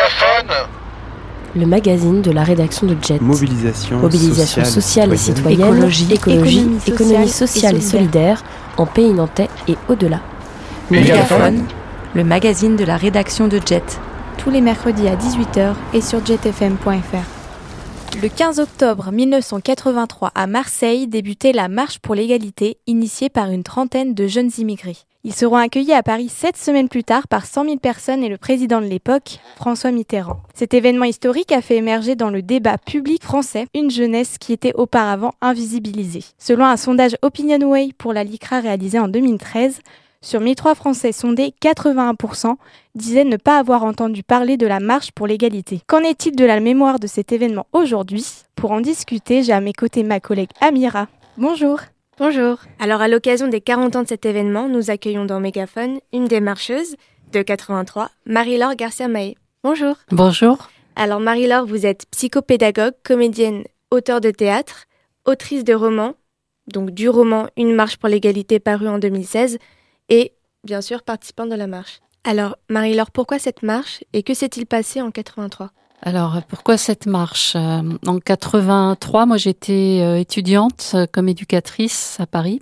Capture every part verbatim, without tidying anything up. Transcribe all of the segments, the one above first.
Mégaphone, le magazine de la rédaction de Jet. Mobilisation, Mobilisation sociale, sociale et citoyenne, écologie, écologie économie, sociale, économie sociale et solidaire, et solidaire en Pays nantais et au-delà. Mégaphone, le magazine de la rédaction de Jet. Tous les mercredis à dix-huit heures et sur jet f m point f r. Le quinze octobre mille neuf cent quatre-vingt-trois, à Marseille, débutait la Marche pour l'égalité, initiée par une trentaine de jeunes immigrés. Ils seront accueillis à Paris sept semaines plus tard par cent mille personnes et le président de l'époque, François Mitterrand. Cet événement historique a fait émerger dans le débat public français une jeunesse qui était auparavant invisibilisée. Selon un sondage OpinionWay pour la LICRA réalisé en deux mille treize, sur mille trois Français sondés, quatre-vingt-un pour cent disaient ne pas avoir entendu parler de la marche pour l'égalité. Qu'en est-il de la mémoire de cet événement aujourd'hui ? Pour en discuter, j'ai à mes côtés ma collègue Amira. Bonjour. Bonjour. Alors à l'occasion des quarante ans de cet événement, nous accueillons dans Mégaphone une des marcheuses de quatre-vingt-trois, Marie-Laure Garcia-Mahé. Bonjour. Bonjour. Alors Marie-Laure, vous êtes psychopédagogue, comédienne, auteure de théâtre, autrice de romans, donc du roman Une marche pour l'égalité paru en deux mille seize, et bien sûr participante de la marche. Alors Marie-Laure, pourquoi cette marche et que s'est-il passé en quatre-vingt-trois ? Alors, pourquoi cette marche ? En quatre-vingt-trois, moi j'étais euh, étudiante euh, comme éducatrice à Paris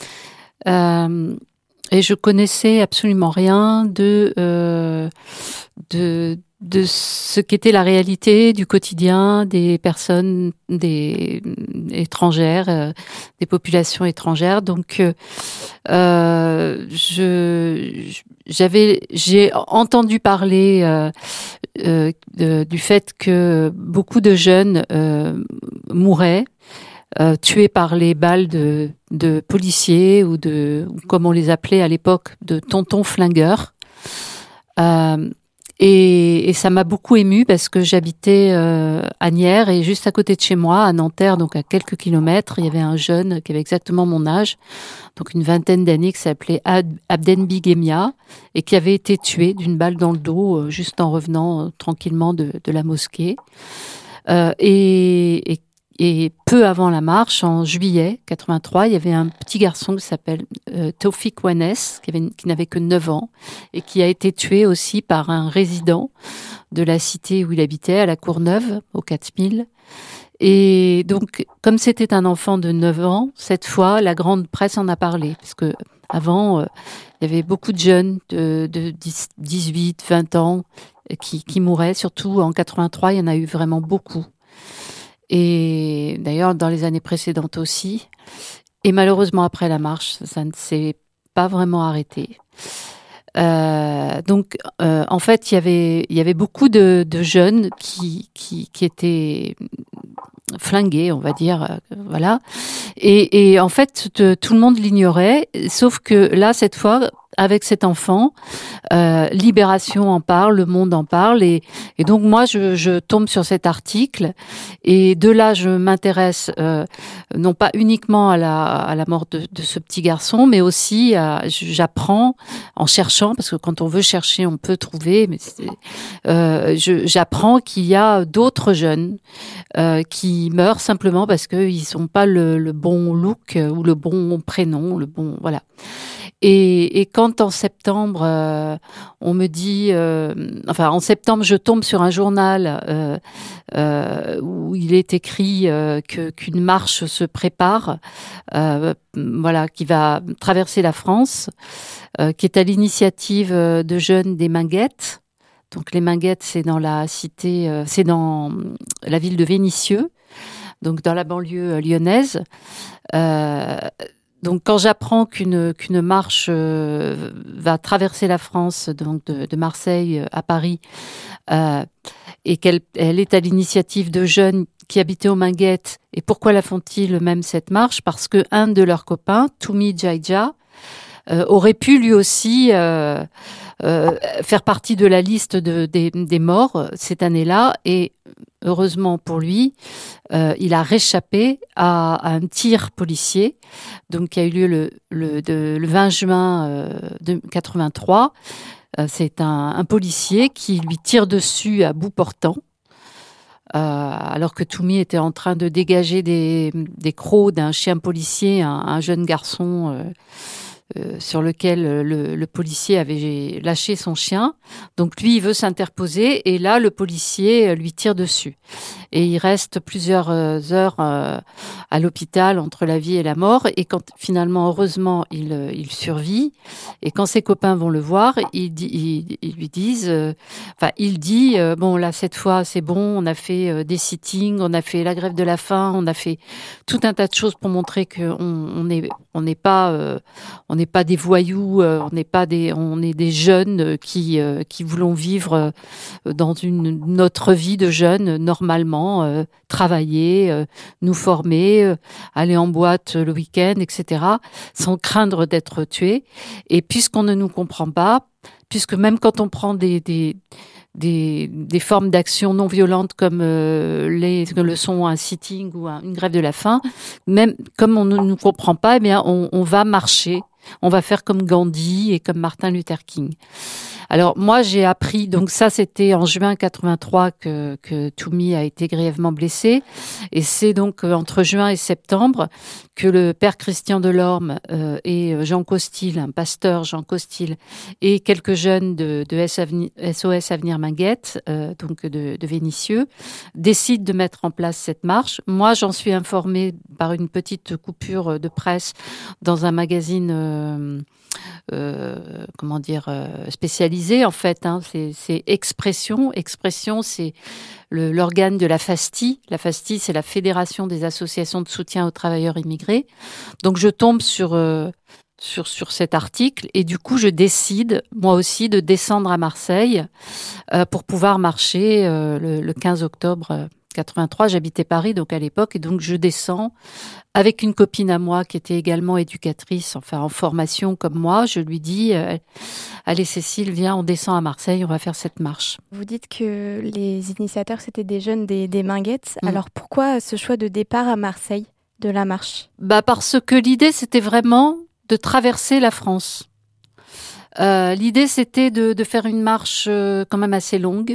euh, et je connaissais absolument rien de, euh, de, de ce qu'était la réalité du quotidien des personnes des étrangères, euh, des populations étrangères. Donc, euh, euh, je, j'avais, j'ai entendu parler euh, euh, de, du fait que beaucoup de jeunes euh, mouraient, euh, tués par les balles de, de policiers ou de, comme on les appelait à l'époque, de tontons flingueurs. Euh, Et, et ça m'a beaucoup émue parce que j'habitais euh, à Nières et juste à côté de chez moi, à Nanterre, donc à quelques kilomètres, il y avait un jeune qui avait exactement mon âge, donc une vingtaine d'années, qui s'appelait Ab- Abden Bigemia et qui avait été tué d'une balle dans le dos euh, juste en revenant euh, tranquillement de, de la mosquée. Euh, et, et Et peu avant la marche, en juillet quatre-vingt-trois, il y avait un petit garçon qui s'appelle euh, Taufik Ouanès, qui, avait, qui n'avait que neuf ans, et qui a été tué aussi par un résident de la cité où il habitait, à la Courneuve, au quatre mille. Et donc, comme c'était un enfant de neuf ans, cette fois, la grande presse en a parlé, parce que avant, euh, il y avait beaucoup de jeunes de, de dix-huit, vingt ans qui, qui mouraient, surtout en quatre-vingt-trois, il y en a eu vraiment beaucoup. Et d'ailleurs, dans les années précédentes aussi. Et malheureusement, après la marche, ça ne s'est pas vraiment arrêté. Euh, donc, euh, en fait, il y avait, il y avait beaucoup de, de jeunes qui, qui, qui étaient flingués, on va dire, euh, voilà. Et, et en fait, te, tout le monde l'ignorait, sauf que là, cette fois, avec cet enfant, euh, Libération en parle, Le Monde en parle, et, et donc moi je, je tombe sur cet article, et de là je m'intéresse euh, non pas uniquement à la, à la mort de, de ce petit garçon, mais aussi à, j'apprends en cherchant, parce que quand on veut chercher on peut trouver, mais c'est, euh, je, j'apprends qu'il y a d'autres jeunes euh, qui meurent simplement parce qu'ils n'ont pas le, le bon look ou le bon prénom, le bon voilà. Et, et quand en septembre, euh, on me dit, euh, enfin en septembre, je tombe sur un journal euh, euh, où il est écrit euh, que qu'une marche se prépare, euh, voilà, qui va traverser la France, euh, qui est à l'initiative de jeunes des Minguettes. Donc les Minguettes, c'est dans la cité, euh, c'est dans la ville de Vénissieux, donc dans la banlieue lyonnaise. Euh, Donc, quand j'apprends qu'une qu'une marche euh, va traverser la France, donc de, de Marseille à Paris, euh, et qu'elle elle est à l'initiative de jeunes qui habitaient aux Minguettes, et pourquoi la font-ils eux-mêmes cette marche ? Parce que un de leurs copains, Toumi Djaïdja, euh, aurait pu lui aussi euh, euh, faire partie de la liste de, des, des morts cette année-là, et heureusement pour lui, euh, il a réchappé à, à un tir policier, donc qui a eu lieu le, le, de, le vingt juin euh, de quatre-vingt-trois. Euh, c'est un, un policier qui lui tire dessus à bout portant, euh, alors que Toumi était en train de dégager des, des crocs d'un chien policier, un, un jeune garçon euh, euh, sur lequel le, le policier avait lâché son chien. Donc lui, il veut s'interposer et là, le policier lui tire dessus. Et il reste plusieurs heures euh, à l'hôpital entre la vie et la mort. Et quand finalement, heureusement, il, il survit. Et quand ses copains vont le voir, ils, ils, ils lui disent, euh, enfin, il dit, euh, bon là cette fois c'est bon, on a fait euh, des sittings, on a fait la grève de la faim, on a fait tout un tas de choses pour montrer qu'on on n'est on n'est pas euh, on n'est pas des voyous, euh, on n'est pas des on est des jeunes qui euh, qui voulons vivre euh, dans une, une autre vie de jeunes normalement. Euh, travailler, euh, nous former, euh, aller en boîte le week-end, et cetera, sans craindre d'être tués. Et puisqu'on ne nous comprend pas, puisque même quand on prend des des des, des formes d'action non violentes comme euh, les le sont un sitting ou un, une grève de la faim, même comme on ne nous comprend pas, eh bien on, on va marcher, on va faire comme Gandhi et comme Martin Luther King. Alors moi j'ai appris, donc ça c'était en juin quatre-vingt-trois que que Toumi a été grièvement blessé, et c'est donc entre juin et septembre que le père Christian Delorme euh, et Jean Costil, un pasteur Jean Costil, et quelques jeunes de, de S O S Avenir Minguette, euh, donc de, de Vénissieux, décident de mettre en place cette marche. Moi j'en suis informée par une petite coupure de presse dans un magazine euh, Euh, comment dire, euh, spécialisé en fait. Hein, c'est, c'est Expression. Expression, c'est le, l'organe de la FASTI. La FASTI, c'est la Fédération des associations de soutien aux travailleurs immigrés. Donc je tombe sur euh, sur sur cet article et du coup je décide moi aussi de descendre à Marseille euh, pour pouvoir marcher euh, le, le quinze octobre quatre-vingt-trois. J'habitais Paris donc à l'époque et donc je descends avec une copine à moi qui était également éducatrice, enfin en formation comme moi. Je lui dis euh, allez Cécile, viens, on descend à Marseille, on va faire cette marche. Vous dites que les initiateurs c'était des jeunes des, des Minguettes. Mmh. Alors pourquoi ce choix de départ à Marseille de la marche ? Bah parce que l'idée c'était vraiment de traverser la France. Euh, l'idée c'était de, de faire une marche euh, quand même assez longue.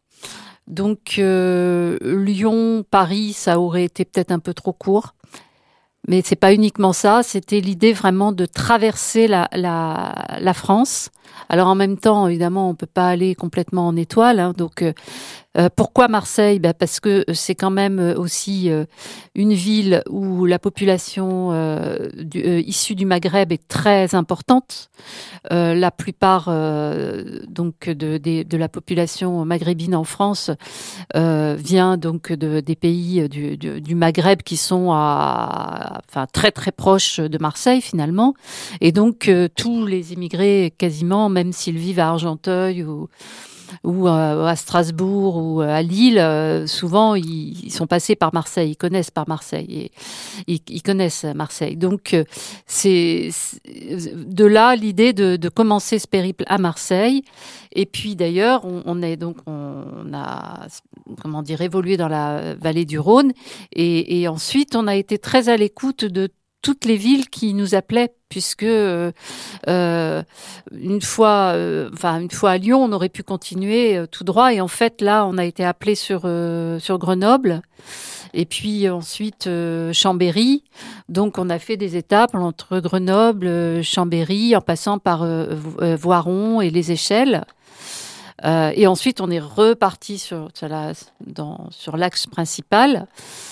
Donc euh, Lyon, Paris, ça aurait été peut-être un peu trop court. Mais c'est pas uniquement ça, c'était l'idée vraiment de traverser la, la, la France. Alors en même temps, évidemment, on peut pas aller complètement en étoile. Hein, donc euh, euh, pourquoi Marseille ? Ben parce que c'est quand même aussi euh, une ville où la population euh, du, euh, issue du Maghreb est très importante. Euh, la plupart euh, donc de, de, de la population maghrébine en France euh, vient donc de, des pays du, du, du Maghreb qui sont à, enfin très très proches de Marseille finalement. Et donc euh, tous les immigrés quasiment, même s'ils vivent à Argenteuil ou ou à Strasbourg ou à Lille, souvent ils sont passés par Marseille, ils connaissent par Marseille, et ils, ils connaissent Marseille. Donc c'est, c'est de là l'idée de, de commencer ce périple à Marseille. Et puis d'ailleurs, on, on est donc on a comment dire évolué dans la vallée du Rhône, et, et ensuite on a été très à l'écoute de toutes les villes qui nous appelaient, puisque euh, euh, une fois, euh, enfin une fois à Lyon, on aurait pu continuer euh, tout droit, et en fait là, on a été appelé sur euh, sur Grenoble, et puis ensuite euh, Chambéry. Donc on a fait des étapes entre Grenoble, euh, Chambéry, en passant par euh, Voiron et les Échelles. Euh, et ensuite, on est reparti sur sur, la, dans, sur l'axe principal.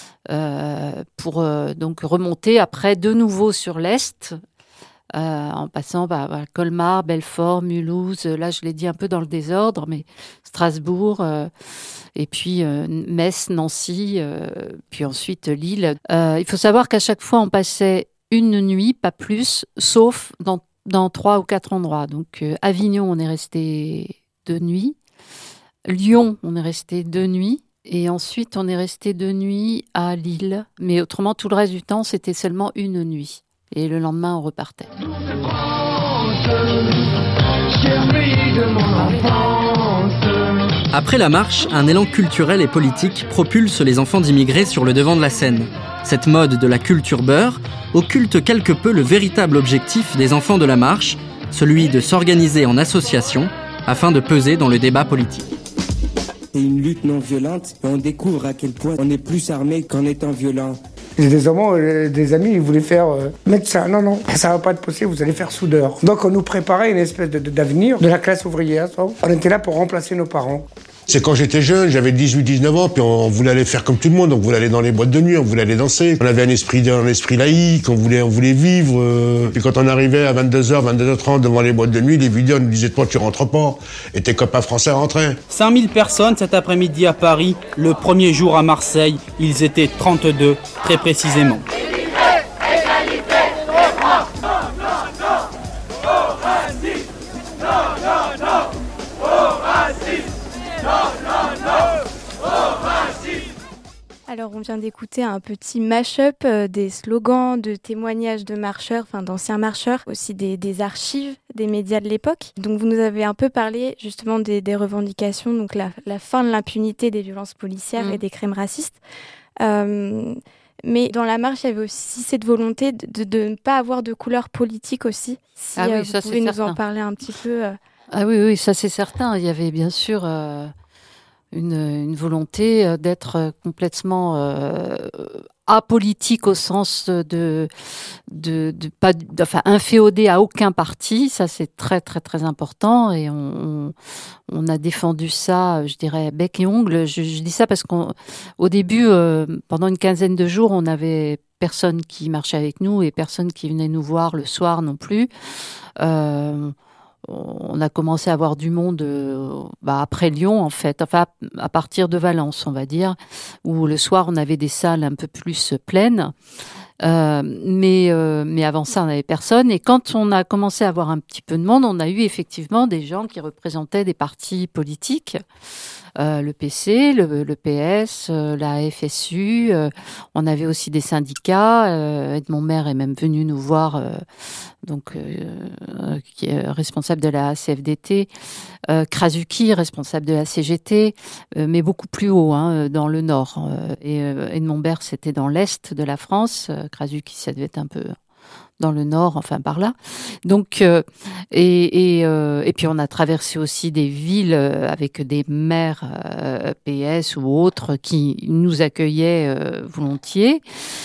Euh, pour euh, donc remonter après de nouveau sur l'est, euh, en passant par bah, Colmar, Belfort, Mulhouse, là je l'ai dit un peu dans le désordre, mais Strasbourg, euh, et puis euh, Metz, Nancy, euh, puis ensuite Lille. Euh, il faut savoir qu'à chaque fois on passait une nuit, pas plus, sauf dans, dans trois ou quatre endroits. Donc euh, Avignon, on est resté deux nuits, Lyon, on est resté deux nuits, et ensuite, on est resté deux nuits à Lille. Mais autrement, tout le reste du temps, c'était seulement une nuit. Et le lendemain, on repartait. Après la marche, un élan culturel et politique propulse les enfants d'immigrés sur le devant de la scène. Cette mode de la culture beurre occulte quelque peu le véritable objectif des enfants de la marche, celui de s'organiser en association afin de peser dans le débat politique. C'est une lutte non violente et on découvre à quel point on est plus armé qu'en étant violent. J'ai des amants, euh, des amis, ils voulaient faire euh, médecin. Non, non, ça va pas être possible, vous allez faire soudeur. Donc on nous préparait une espèce de, de, d'avenir de la classe ouvrière. Ça. On était là pour remplacer nos parents. C'est quand j'étais jeune, j'avais dix-huit dix-neuf ans, puis on voulait aller faire comme tout le monde, on voulait aller dans les boîtes de nuit, on voulait aller danser. On avait un esprit, un esprit laïque, on voulait, on voulait vivre. Euh... Puis quand on arrivait à vingt-deux heures, vingt-deux heures trente devant les boîtes de nuit, les vidéos nous disaient « Toi, tu rentres pas ». Et tes copains français rentraient. cinq mille personnes cet après-midi à Paris. Le premier jour à Marseille, ils étaient trente-deux, très précisément. Alors, on vient d'écouter un petit mash-up euh, des slogans, de témoignages de marcheurs, enfin d'anciens marcheurs, aussi des, des archives des médias de l'époque. Donc, vous nous avez un peu parlé justement des, des revendications, donc la, la fin de l'impunité des violences policières mmh. et des crimes racistes. Euh, mais dans la marche, il y avait aussi cette volonté de, de, de ne pas avoir de couleur politique aussi. Si ah oui, euh, vous ça, pouvez nous certain. en parler un petit peu. Euh... Ah oui, oui, ça c'est certain. Il y avait bien sûr... Euh... Une, une volonté d'être complètement euh, apolitique au sens de, de, de pas, enfin inféodé à aucun parti. Ça c'est très très très important et on, on, on a défendu ça, je dirais bec et ongle. Je, je dis ça parce qu'au début, euh, pendant une quinzaine de jours, on avait personne qui marchait avec nous et personne qui venait nous voir le soir non plus. Euh, On a commencé à avoir du monde euh, bah, après Lyon, en fait, enfin à partir de Valence, on va dire, où le soir on avait des salles un peu plus pleines. Euh, mais, euh, mais avant ça, on n'avait personne. Et quand on a commencé à avoir un petit peu de monde, on a eu effectivement des gens qui représentaient des partis politiques. Euh, le P C, le, le P S, euh, la F S U. Euh, on avait aussi des syndicats. Euh, Edmond Maire est même venu nous voir, euh, donc euh, qui est responsable de la C F D T. Euh, Krasuki, responsable de la C G T, euh, mais beaucoup plus haut, hein, dans le nord. Euh, et euh, Edmond Maire, c'était dans l'est de la France. Euh, Krasuki, ça devait être un peu dans le nord, enfin par là. Donc, euh, et, et, euh, et puis on a traversé aussi des villes avec des maires euh, P S ou autres qui nous accueillaient euh, volontiers,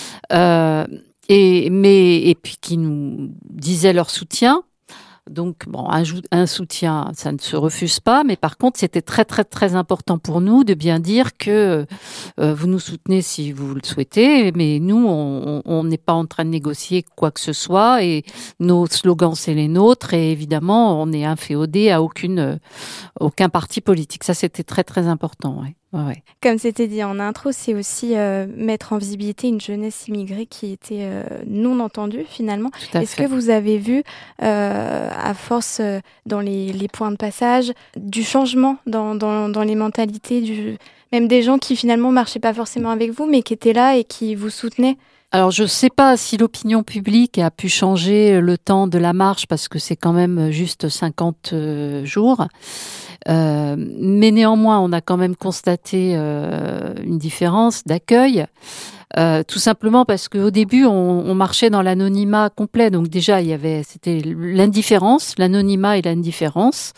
euh, et, mais, et puis qui nous disaient leur soutien. Donc, bon, un, un soutien, ça ne se refuse pas, mais par contre, c'était très, très, très important pour nous de bien dire que euh, vous nous soutenez si vous le souhaitez, mais nous, on n'est pas en train de négocier quoi que ce soit, et nos slogans, c'est les nôtres, et évidemment, on est inféodé à aucune, euh, aucun parti politique. Ça, c'était très, très important, ouais. Ouais, ouais. Comme c'était dit en intro, c'est aussi euh, mettre en visibilité une jeunesse immigrée qui était euh, non entendue finalement. Est-ce fait. que vous avez vu, euh, à force euh, dans les, les points de passage, du changement dans, dans, dans les mentalités, du, même des gens qui finalement marchaient pas forcément avec vous, mais qui étaient là et qui vous soutenaient ? Alors, je ne sais pas si l'opinion publique a pu changer le temps de la marche, parce que c'est quand même juste cinquante jours. Euh, mais néanmoins, on a quand même constaté euh, une différence d'accueil. Euh, tout simplement parce qu'au début, on, on marchait dans l'anonymat complet. Donc déjà, il y avait, c'était l'indifférence, l'anonymat et l'indifférence.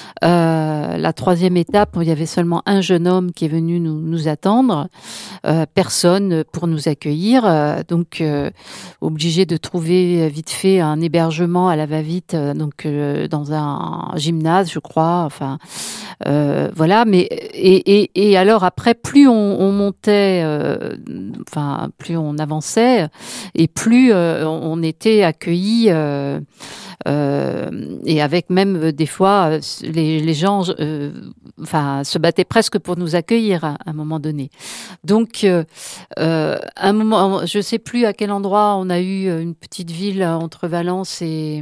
Euh, la troisième étape, il y avait seulement un jeune homme qui est venu nous, nous attendre, euh, personne pour nous accueillir, euh, donc euh, obligé de trouver vite fait un hébergement à la va-vite, euh, donc euh, dans un gymnase, je crois. Enfin, euh, voilà. Mais et, et, et alors après, plus on, on montait, euh, enfin plus on avançait, et plus euh, on était accueillis. Euh, Euh, et avec même des fois les, les gens euh, enfin se battaient presque pour nous accueillir à, à un moment donné. Donc euh, un moment, je sais plus à quel endroit, on a eu une petite ville entre Valence et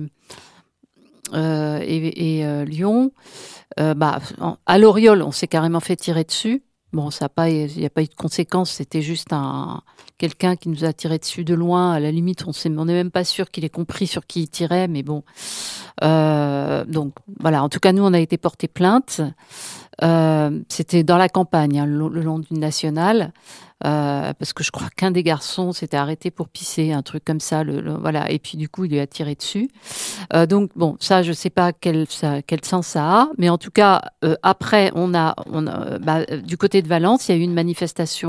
euh, et, et euh, Lyon. Euh, bah, à l'Oriole, on s'est carrément fait tirer dessus. Bon, ça a pas, il n'y a pas eu de conséquences. C'était juste un quelqu'un qui nous a tiré dessus de loin. À la limite, on n'est on n'est même pas sûr qu'il ait compris sur qui il tirait, mais bon. Euh, donc voilà. En tout cas, nous, on a été porté plainte. Euh, c'était dans la campagne, hein, le, le long d'une nationale, euh, parce que je crois qu'un des garçons s'était arrêté pour pisser, un truc comme ça. Le, le, voilà. Et puis du coup, il lui a tiré dessus. Euh, donc bon, ça, je sais pas quel, ça, quel sens ça a, mais en tout cas, euh, après, on a, on a bah, du côté de Valence, il y a eu une manifestation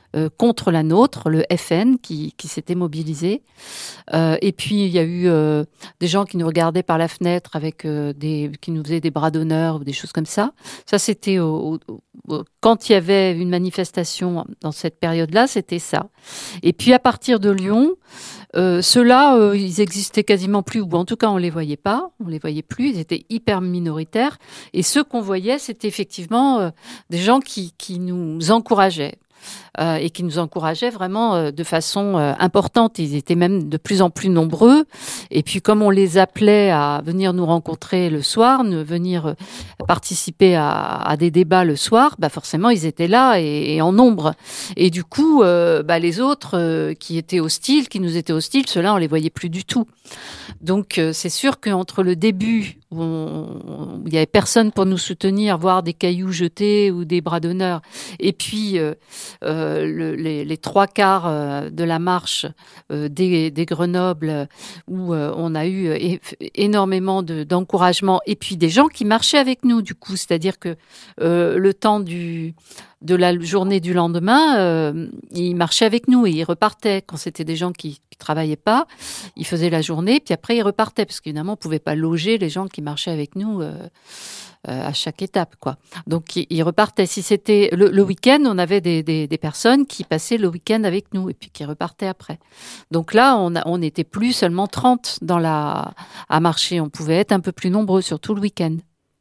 euh, contre la nôtre, le F N, qui, qui s'était mobilisé. Euh, et puis, il y a eu euh, des gens qui nous regardaient par la fenêtre, avec euh, des, qui nous faisaient des bras d'honneur ou des choses comme ça. Ça, c'était au, au, au, quand il y avait une manifestation dans cette période-là, c'était ça. Et puis, à partir de Lyon, euh, ceux-là, euh, ils existaient quasiment plus, ou en tout cas, on les voyait pas, on les voyait plus, ils étaient hyper minoritaires. Et ceux qu'on voyait, c'était effectivement euh, des gens qui, qui nous encourageaient. Euh, et qui nous encourageaient vraiment euh, de façon euh, importante. Ils étaient même de plus en plus nombreux. Et puis, comme on les appelait à venir nous rencontrer le soir, ne venir euh, participer à, à des débats le soir, bah forcément, ils étaient là et, et en nombre. Et du coup, euh, bah les autres euh, qui étaient hostiles, qui nous étaient hostiles, ceux-là, on les voyait plus du tout. Donc, euh, c'est sûr qu'entre le début où, on, où il y avait personne pour nous soutenir, voire des cailloux jetés ou des bras d'honneur, et puis euh, euh, le, les, les trois quarts euh, de la marche euh, des, des Grenoble, où euh, on a eu é- énormément de, d'encouragement, et puis des gens qui marchaient avec nous, du coup, c'est-à-dire que euh, le temps du de la journée du lendemain, euh, ils marchaient avec nous et ils repartaient. Quand c'était des gens qui ne travaillaient pas, ils faisaient la journée, puis après ils repartaient, parce qu'évidemment, on ne pouvait pas loger les gens qui marchaient avec nous euh, euh, à chaque étape, quoi. Donc, ils, ils repartaient. Si c'était le, le week-end, on avait des, des, des personnes qui passaient le week-end avec nous et puis qui repartaient après. Donc là, on a, on n'était plus seulement trente dans la, à marcher. On pouvait être un peu plus nombreux, surtout le week-end.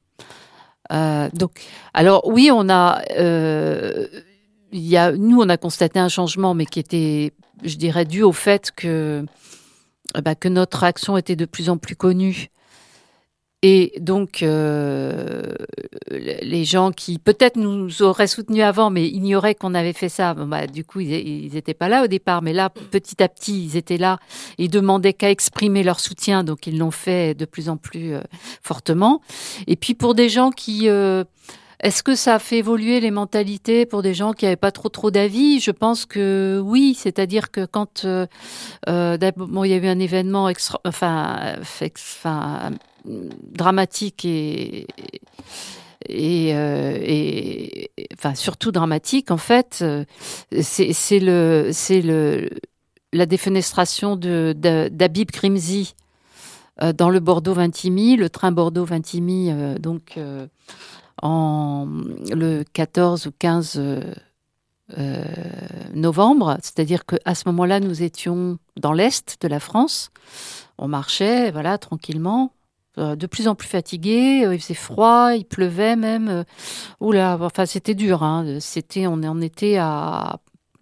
Euh, donc, alors oui, on a, euh, il y a, nous, on a constaté un changement, mais qui était, je dirais, dû au fait que, bah, que notre action était de plus en plus connue. Et donc, euh, les gens qui peut-être nous auraient soutenus avant, mais ignoraient qu'on avait fait ça, bon, bah, du coup, ils n'étaient pas là au départ. Mais là, petit à petit, ils étaient là. Ils demandaient qu'à exprimer leur soutien, donc ils l'ont fait de plus en plus euh, fortement. Et puis, pour des gens qui... Euh, est-ce que ça a fait évoluer les mentalités pour des gens qui n'avaient pas trop trop d'avis ? Je pense que oui, c'est-à-dire que quand euh, euh, bon, il y a eu un événement extra, enfin, enfin dramatique et et, euh, et enfin surtout dramatique en fait, c'est, c'est le c'est le la défenestration de, de d'Habib Krimzi euh, dans le Bordeaux-Vintimille, le train Bordeaux-Vintimille, euh, donc. Euh, en le quatorze ou quinze euh, euh, novembre, c'est-à-dire qu'à ce moment-là, nous étions dans l'est de la France. On marchait, voilà, tranquillement, euh, de plus en plus fatigués. Euh, il faisait froid, il pleuvait même. Euh, oula, enfin, c'était dur. Hein. C'était, on en était à,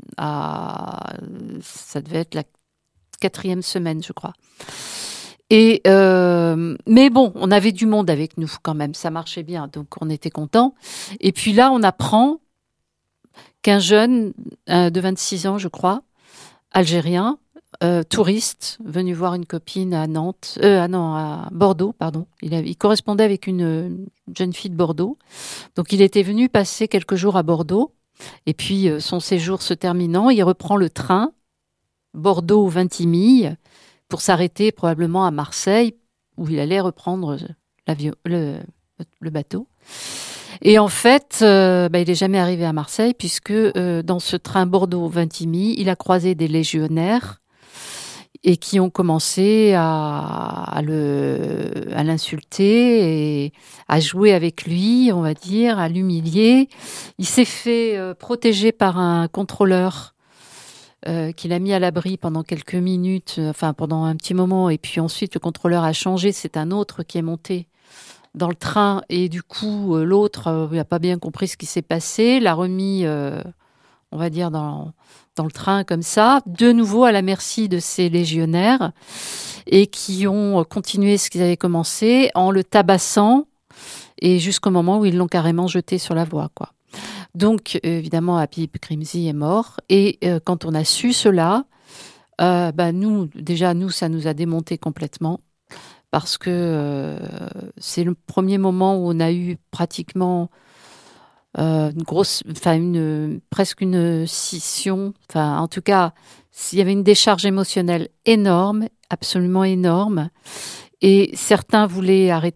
à, ça devait être la quatrième semaine, je crois. Et euh, mais bon, on avait du monde avec nous quand même, ça marchait bien, donc on était contents. Et puis là, on apprend qu'un jeune euh, de vingt-six ans, je crois, algérien, euh, touriste, venu voir une copine à Nantes, euh, ah non, à Bordeaux, pardon. Il, a, il correspondait avec une, une jeune fille de Bordeaux, donc il était venu passer quelques jours à Bordeaux. Et puis euh, son séjour se terminant, il reprend le train Bordeaux-Vintimille. Pour s'arrêter probablement à Marseille, où il allait reprendre l'avion, le, le bateau. Et en fait, euh, bah, il n'est jamais arrivé à Marseille, puisque euh, dans ce train Bordeaux-Vintimille, il a croisé des légionnaires et qui ont commencé à, à, le, à l'insulter et à jouer avec lui, on va dire, à l'humilier. Il s'est fait euh, protéger par un contrôleur Euh, qu'il a mis à l'abri pendant quelques minutes, euh, enfin pendant un petit moment, et puis ensuite le contrôleur a changé, c'est un autre qui est monté dans le train, et du coup euh, l'autre euh, n'a pas bien compris ce qui s'est passé, l'a remis, euh, on va dire, dans, dans le train comme ça, de nouveau à la merci de ces légionnaires, et qui ont continué ce qu'ils avaient commencé en le tabassant, et jusqu'au moment où ils l'ont carrément jeté sur la voie, quoi. Donc, évidemment, Habib Krimzi est mort. Et euh, quand on a su cela, euh, bah, nous, déjà, nous, ça nous a démonté complètement. Parce que euh, c'est le premier moment où on a eu pratiquement euh, une grosse, enfin, une, presque une scission. Enfin, en tout cas, il y avait une décharge émotionnelle énorme, absolument énorme. Et certains voulaient arrêter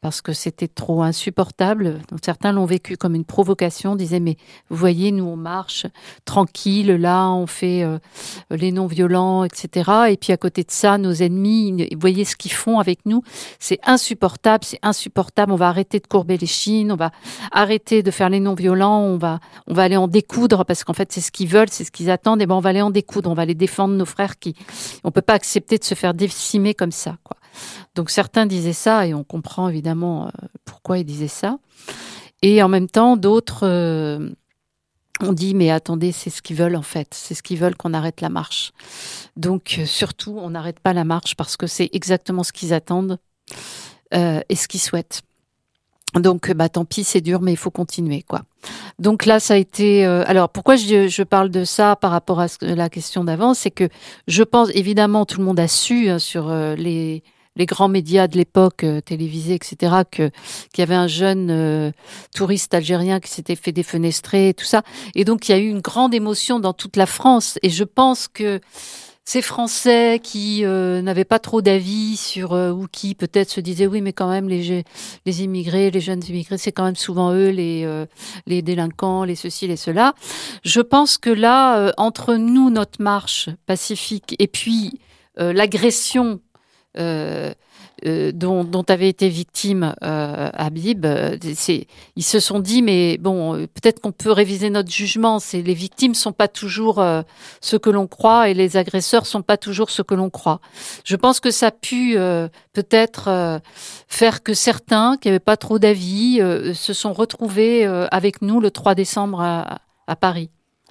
parce que c'était trop insupportable. Donc, certains l'ont vécu comme une provocation, disaient mais vous voyez, nous on marche tranquille, là on fait euh, les non-violents, et cetera. Et puis à côté de ça, nos ennemis, vous voyez ce qu'ils font avec nous, c'est insupportable, c'est insupportable. On va arrêter de courber les chines, on va arrêter de faire les non-violents, on va on va aller en découdre parce qu'en fait c'est ce qu'ils veulent, c'est ce qu'ils attendent. Et ben on va aller en découdre, on va aller défendre nos frères qui, on peut pas accepter de se faire décimer comme ça, quoi. Donc certains disaient ça et on comprend évidemment euh, pourquoi ils disaient ça. Et en même temps, d'autres euh, ont dit mais attendez, c'est ce qu'ils veulent en fait, c'est ce qu'ils veulent qu'on arrête la marche. Donc euh, surtout, on n'arrête pas la marche parce que c'est exactement ce qu'ils attendent euh, et ce qu'ils souhaitent. Donc bah tant pis, c'est dur, mais il faut continuer, quoi. Donc là, ça a été. Euh, alors pourquoi je, je parle de ça par rapport à ce, la question d'avant, c'est que je pense évidemment tout le monde a su hein, sur euh, les les grands médias de l'époque, euh, télévisés, et cetera, que qu'il y avait un jeune euh, touriste algérien qui s'était fait défenestrer et tout ça. Et donc il y a eu une grande émotion dans toute la France. Et je pense que ces Français qui euh, n'avaient pas trop d'avis sur euh, ou qui peut-être se disaient oui mais quand même les les immigrés, les jeunes immigrés, c'est quand même souvent eux les euh, les délinquants, les ceci, les cela. Je pense que là euh, entre nous notre marche pacifique et puis euh, l'agression euh, euh, dont dont avait été victime euh, Habib, euh, c'est ils se sont dit mais bon euh, peut-être qu'on peut réviser notre jugement, c'est les victimes sont pas toujours euh, ce que l'on croit et les agresseurs sont pas toujours ce que l'on croit. Je pense que ça a pu euh, peut-être euh, faire que certains qui avaient pas trop d'avis euh, se sont retrouvés euh, avec nous le trois décembre à, à Paris.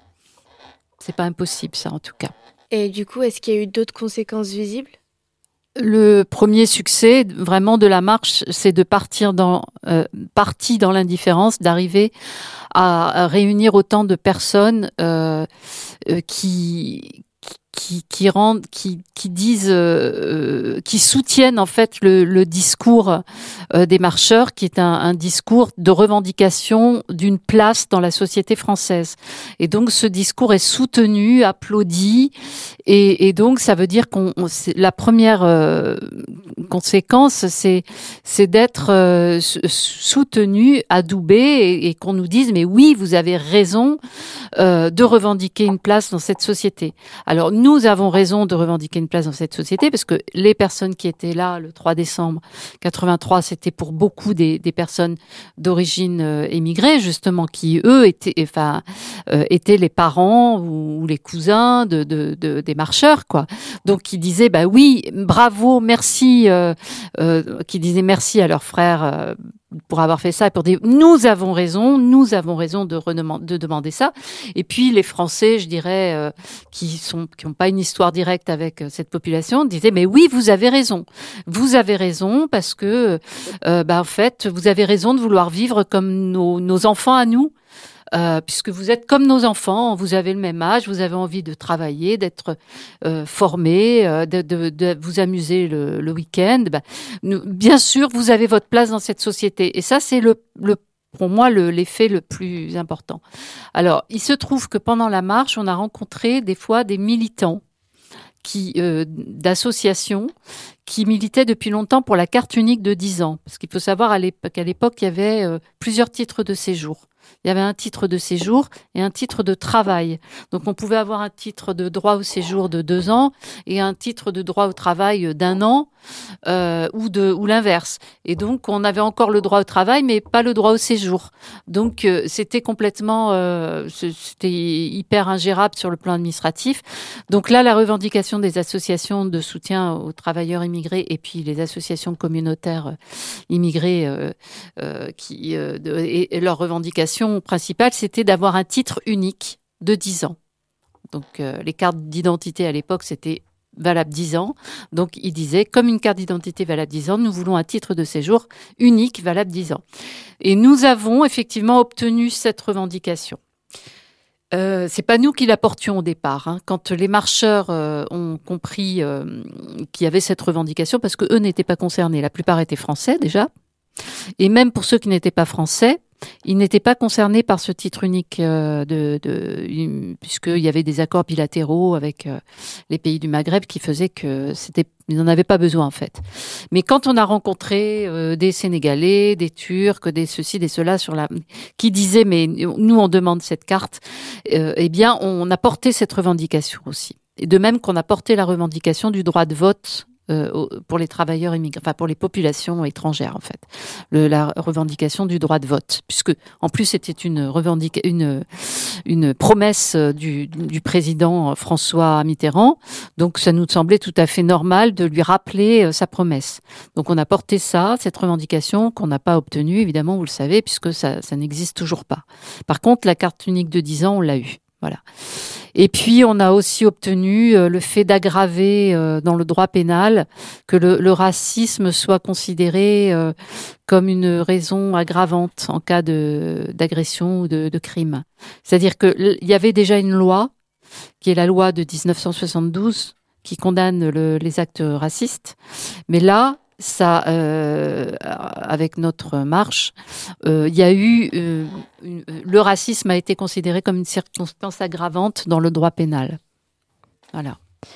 C'est pas impossible ça en tout cas. Et du coup, est-ce qu'il y a eu d'autres conséquences visibles ? Le premier succès vraiment de la marche, c'est de partir dans euh, parti dans l'indifférence, d'arriver à, à réunir autant de personnes euh, euh, qui qui qui rendent, qui qui disent, euh, qui soutiennent en fait le, le discours euh, des marcheurs, qui est un, un discours de revendication d'une place dans la société française. Et donc ce discours est soutenu, applaudi, et, et donc ça veut dire qu'on, on, c'est, la première euh, conséquence, c'est c'est d'être euh, soutenu, adoubé, et, et qu'on nous dise mais oui, vous avez raison euh, de revendiquer une place dans cette société. Alors nous avons raison de revendiquer une place dans cette société parce que les personnes qui étaient là le trois décembre quatre-vingt-trois, c'était pour beaucoup des, des personnes d'origine euh, émigrée, justement, qui eux étaient, enfin, euh, étaient les parents ou, ou les cousins de, de, de des marcheurs, quoi. Donc qui disaient bah oui, bravo, merci, euh, euh, qui disaient merci à leurs frères. Euh, pour avoir fait ça et pour dire nous avons raison, nous avons raison de, redemand- de demander ça. Et puis les Français, je dirais, euh, qui sont qui n'ont pas une histoire directe avec euh, cette population, disaient mais oui, vous avez raison, vous avez raison parce que euh, bah en fait vous avez raison de vouloir vivre comme nos, nos enfants à nous. Euh, puisque vous êtes comme nos enfants, vous avez le même âge, vous avez envie de travailler, d'être euh, formé, euh, de, de, de vous amuser le, le week-end. Ben, nous, bien sûr, vous avez votre place dans cette société. Et ça, c'est le, le pour moi le, l'effet le plus important. Alors, il se trouve que pendant la marche, on a rencontré des fois des militants qui euh, d'associations qui militaient depuis longtemps pour la carte unique de dix ans. Parce qu'il faut savoir à l'époque, qu'à l'époque, il y avait euh, plusieurs titres de séjour. Il y avait un titre de séjour et un titre de travail. Donc, on pouvait avoir un titre de droit au séjour de deux ans et un titre de droit au travail d'un an euh, ou de ou l'inverse. Et donc, on avait encore le droit au travail, mais pas le droit au séjour. Donc, euh, c'était complètement, euh, c'était hyper ingérable sur le plan administratif. Donc là, la revendication des associations de soutien aux travailleurs immigrés et puis les associations communautaires immigrées euh, euh, qui euh, de, et, et leur revendication principale, c'était d'avoir un titre unique de dix ans. Donc, euh, les cartes d'identité à l'époque, c'était valable dix ans. Donc, ils disaient, comme une carte d'identité valable dix ans, nous voulons un titre de séjour unique valable dix ans. Et nous avons effectivement obtenu cette revendication. Euh, c'est pas nous qui la portions au départ. Hein. Quand les marcheurs euh, ont compris euh, qu'il y avait cette revendication, parce que eux n'étaient pas concernés, la plupart étaient français déjà, et même pour ceux qui n'étaient pas français, ils n'étaient pas concernés par ce titre unique, euh, de, de, puisqu'il y avait des accords bilatéraux avec euh, les pays du Maghreb qui faisaient que c'était, ils n'en avaient pas besoin en fait. Mais quand on a rencontré euh, des Sénégalais, des Turcs, des ceci, des cela, sur la, qui disaient mais nous on demande cette carte, euh, eh bien on a porté cette revendication aussi. Et de même qu'on a porté la revendication du droit de vote euh, pour les travailleurs immigrés, enfin pour les populations étrangères en fait, le, la revendication du droit de vote, puisque en plus c'était une revendication, une une promesse du, du président François Mitterrand, donc ça nous semblait tout à fait normal de lui rappeler euh, sa promesse. Donc on a porté ça, cette revendication qu'on n'a pas obtenue, évidemment vous le savez, puisque ça, ça n'existe toujours pas. Par contre la carte unique de dix ans on l'a eue. Voilà. Et puis, on a aussi obtenu euh, le fait d'aggraver euh, dans le droit pénal que le, le racisme soit considéré euh, comme une raison aggravante en cas de, d'agression ou de, de crime. C'est-à-dire qu'il y avait déjà une loi, qui est la loi de dix-neuf cent soixante-douze, qui condamne le, les actes racistes. Mais là, ça, euh, avec notre marche, il euh, y a eu euh, une, le racisme a été considéré comme une circonstance aggravante dans le droit pénal. Voilà.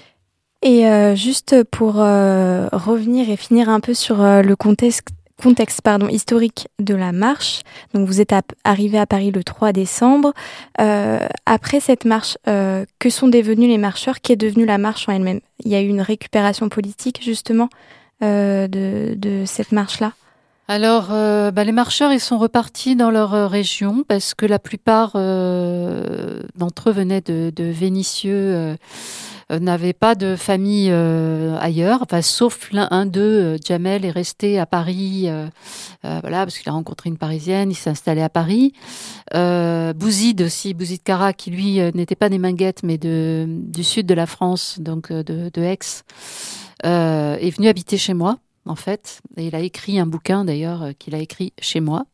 Et euh, juste pour euh, revenir et finir un peu sur euh, le contexte, contexte pardon, historique de la marche. Donc vous êtes à, arrivé à Paris le trois décembre. Euh, après cette marche, euh, que sont devenus les marcheurs? Qu'est devenue la marche en elle-même? Il y a eu une récupération politique justement Euh, de, de cette marche-là? Alors, euh, bah, les marcheurs, ils sont repartis dans leur euh, région parce que la plupart euh, d'entre eux venaient de, de Vénissieux, euh, euh, n'avaient pas de famille euh, ailleurs, enfin, sauf l'un un d'eux, euh, Jamel, est resté à Paris, euh, euh, voilà, parce qu'il a rencontré une Parisienne, il s'est installé à Paris. Euh, Bouzid aussi, Bouzid Kara, qui lui euh, n'était pas des Minguettes, mais de, du sud de la France, donc euh, de, de Aix. Euh, est venu habiter chez moi, en fait. Et il a écrit un bouquin, d'ailleurs, euh, qu'il a écrit chez moi.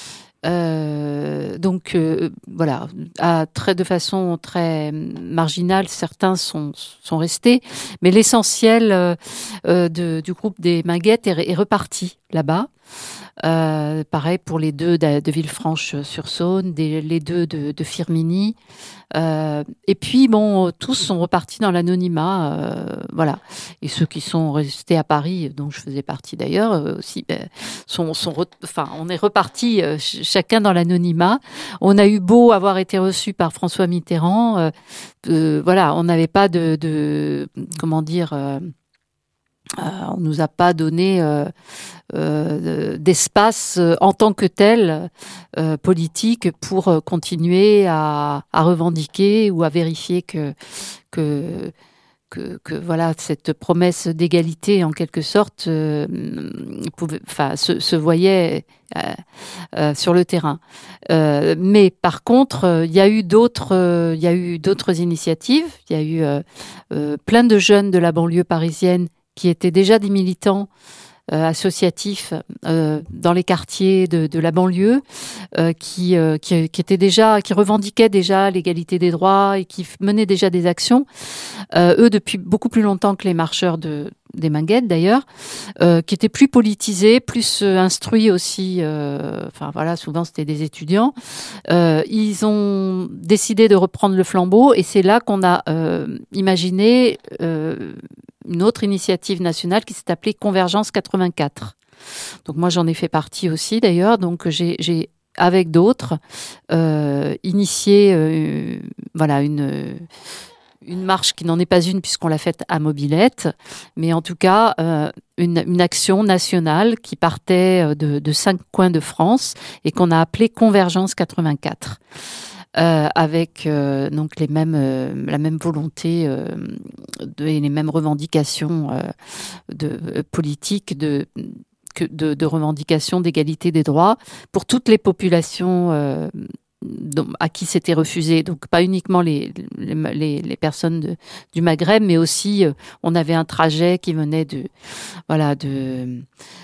Euh, donc, euh, voilà, à très, de façon très marginale, certains sont, sont restés. Mais l'essentiel euh, euh, de, du groupe des Minguettes est, est reparti là-bas. Euh, pareil pour les deux de, de Villefranche-sur-Saône, des, les deux de, de Firminy. Euh, et puis, bon, tous sont repartis dans l'anonymat, euh, voilà. Et ceux qui sont restés à Paris, dont je faisais partie d'ailleurs, euh, aussi, ben, sont, sont re, enfin, on est repartis euh, ch- chacun dans l'anonymat. On a eu beau avoir été reçus par François Mitterrand, euh, euh, voilà, on n'avait pas de, de, comment dire, euh, Euh, on nous a pas donné euh, euh, d'espace euh, en tant que tel euh, politique pour euh, continuer à, à revendiquer ou à vérifier que que que, que voilà cette promesse d'égalité en quelque sorte euh, pouvait, enfin se, se voyait euh, euh, sur le terrain. Euh, mais par contre, il euh, y a eu d'autres, il euh, y a eu d'autres initiatives. Il y a eu euh, euh, plein de jeunes de la banlieue parisienne qui étaient déjà des militants euh, associatifs euh, dans les quartiers de, de la banlieue, euh, qui, euh, qui, qui étaient déjà, qui revendiquaient déjà l'égalité des droits et qui menaient déjà des actions. Euh, eux, depuis beaucoup plus longtemps que les marcheurs de, des Minguettes d'ailleurs, euh, qui étaient plus politisés, plus euh, instruits aussi. Euh, enfin voilà, souvent c'était des étudiants. Euh, ils ont décidé de reprendre le flambeau et c'est là qu'on a euh, imaginé euh, une autre initiative nationale qui s'est appelée Convergence quatre-vingt-quatre. Donc moi j'en ai fait partie aussi d'ailleurs, donc j'ai, j'ai avec d'autres euh, initié euh, voilà une une marche qui n'en est pas une puisqu'on l'a faite à Mobilette, mais en tout cas euh, une, une action nationale qui partait de, de cinq coins de France et qu'on a appelée Convergence quatre-vingt-quatre. Euh, avec euh, donc les mêmes, euh, la même volonté euh, de, et les mêmes revendications euh, de, euh, politiques de, que de, de revendications d'égalité des droits pour toutes les populations euh, dont, à qui c'était refusé. Donc pas uniquement les, les, les personnes de, du Maghreb, mais aussi euh, on avait un trajet qui venait de voilà de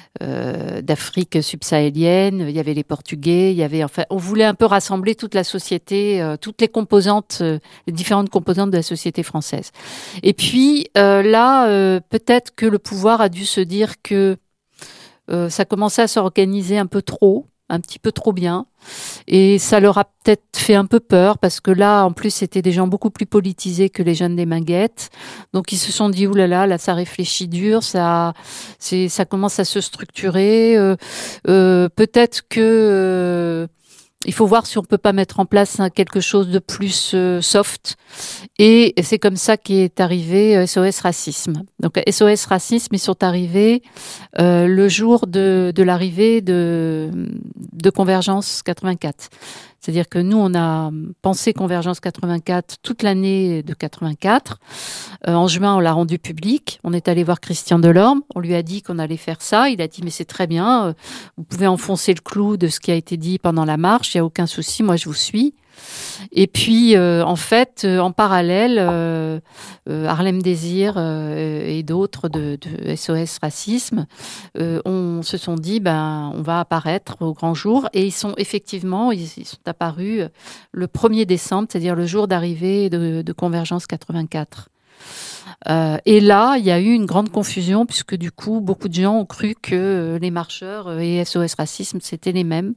Euh, d'Afrique subsahélienne, il y avait les Portugais, il y avait enfin, on voulait un peu rassembler toute la société, euh, toutes les composantes, euh, les différentes composantes de la société française. Et puis euh, là, euh, peut-être que le pouvoir a dû se dire que euh, ça commençait à s'organiser un peu trop un petit peu trop bien. Et ça leur a peut-être fait un peu peur parce que là, en plus, c'était des gens beaucoup plus politisés que les jeunes des Minguettes. Donc, ils se sont dit, oulala, là, ça réfléchit dur, ça, c'est, ça commence à se structurer. Euh, euh, peut-être que euh, il faut voir si on peut pas mettre en place hein, quelque chose de plus euh, soft. Et c'est comme ça qu'est arrivé S O S Racisme. Donc S O S Racisme, ils sont arrivés euh, le jour de, de l'arrivée de, de Convergence quatre-vingt-quatre. C'est-à-dire que nous, on a pensé Convergence quatre-vingt-quatre toute l'année de quatre-vingt-quatre. Euh, en juin, on l'a rendu public. On est allé voir Christian Delorme. On lui a dit qu'on allait faire ça. Il a dit, mais c'est très bien. Euh, vous pouvez enfoncer le clou de ce qui a été dit pendant la marche. Il n'y a aucun souci. Moi, je vous suis. Et puis, euh, en fait, euh, en parallèle, euh, euh, Harlem Désir euh, et d'autres de, de S O S Racisme, euh, on se sont dit, ben, on va apparaître au grand jour. Et ils sont effectivement, ils, ils sont apparus le premier décembre, c'est-à-dire le jour d'arrivée de, de Convergence quatre-vingt-quatre. Euh, et là, il y a eu une grande confusion puisque du coup, beaucoup de gens ont cru que les marcheurs et S O S Racisme, c'était les mêmes.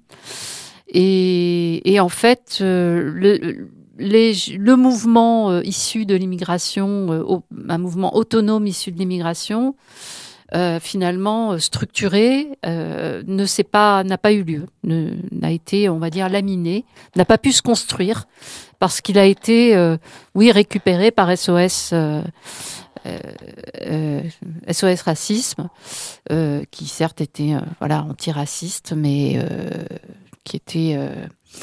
Et, et en fait, euh, le, les, le mouvement euh, issu de l'immigration, euh, au, un mouvement autonome issu de l'immigration, euh, finalement euh, structuré, euh, ne s'est pas, n'a pas eu lieu, ne, n'a été, on va dire, laminé, n'a pas pu se construire parce qu'il a été, euh, oui, récupéré par S O S. Euh, Euh, euh, S O S Racisme, euh, qui certes était euh, voilà antiraciste, mais euh, qui était euh,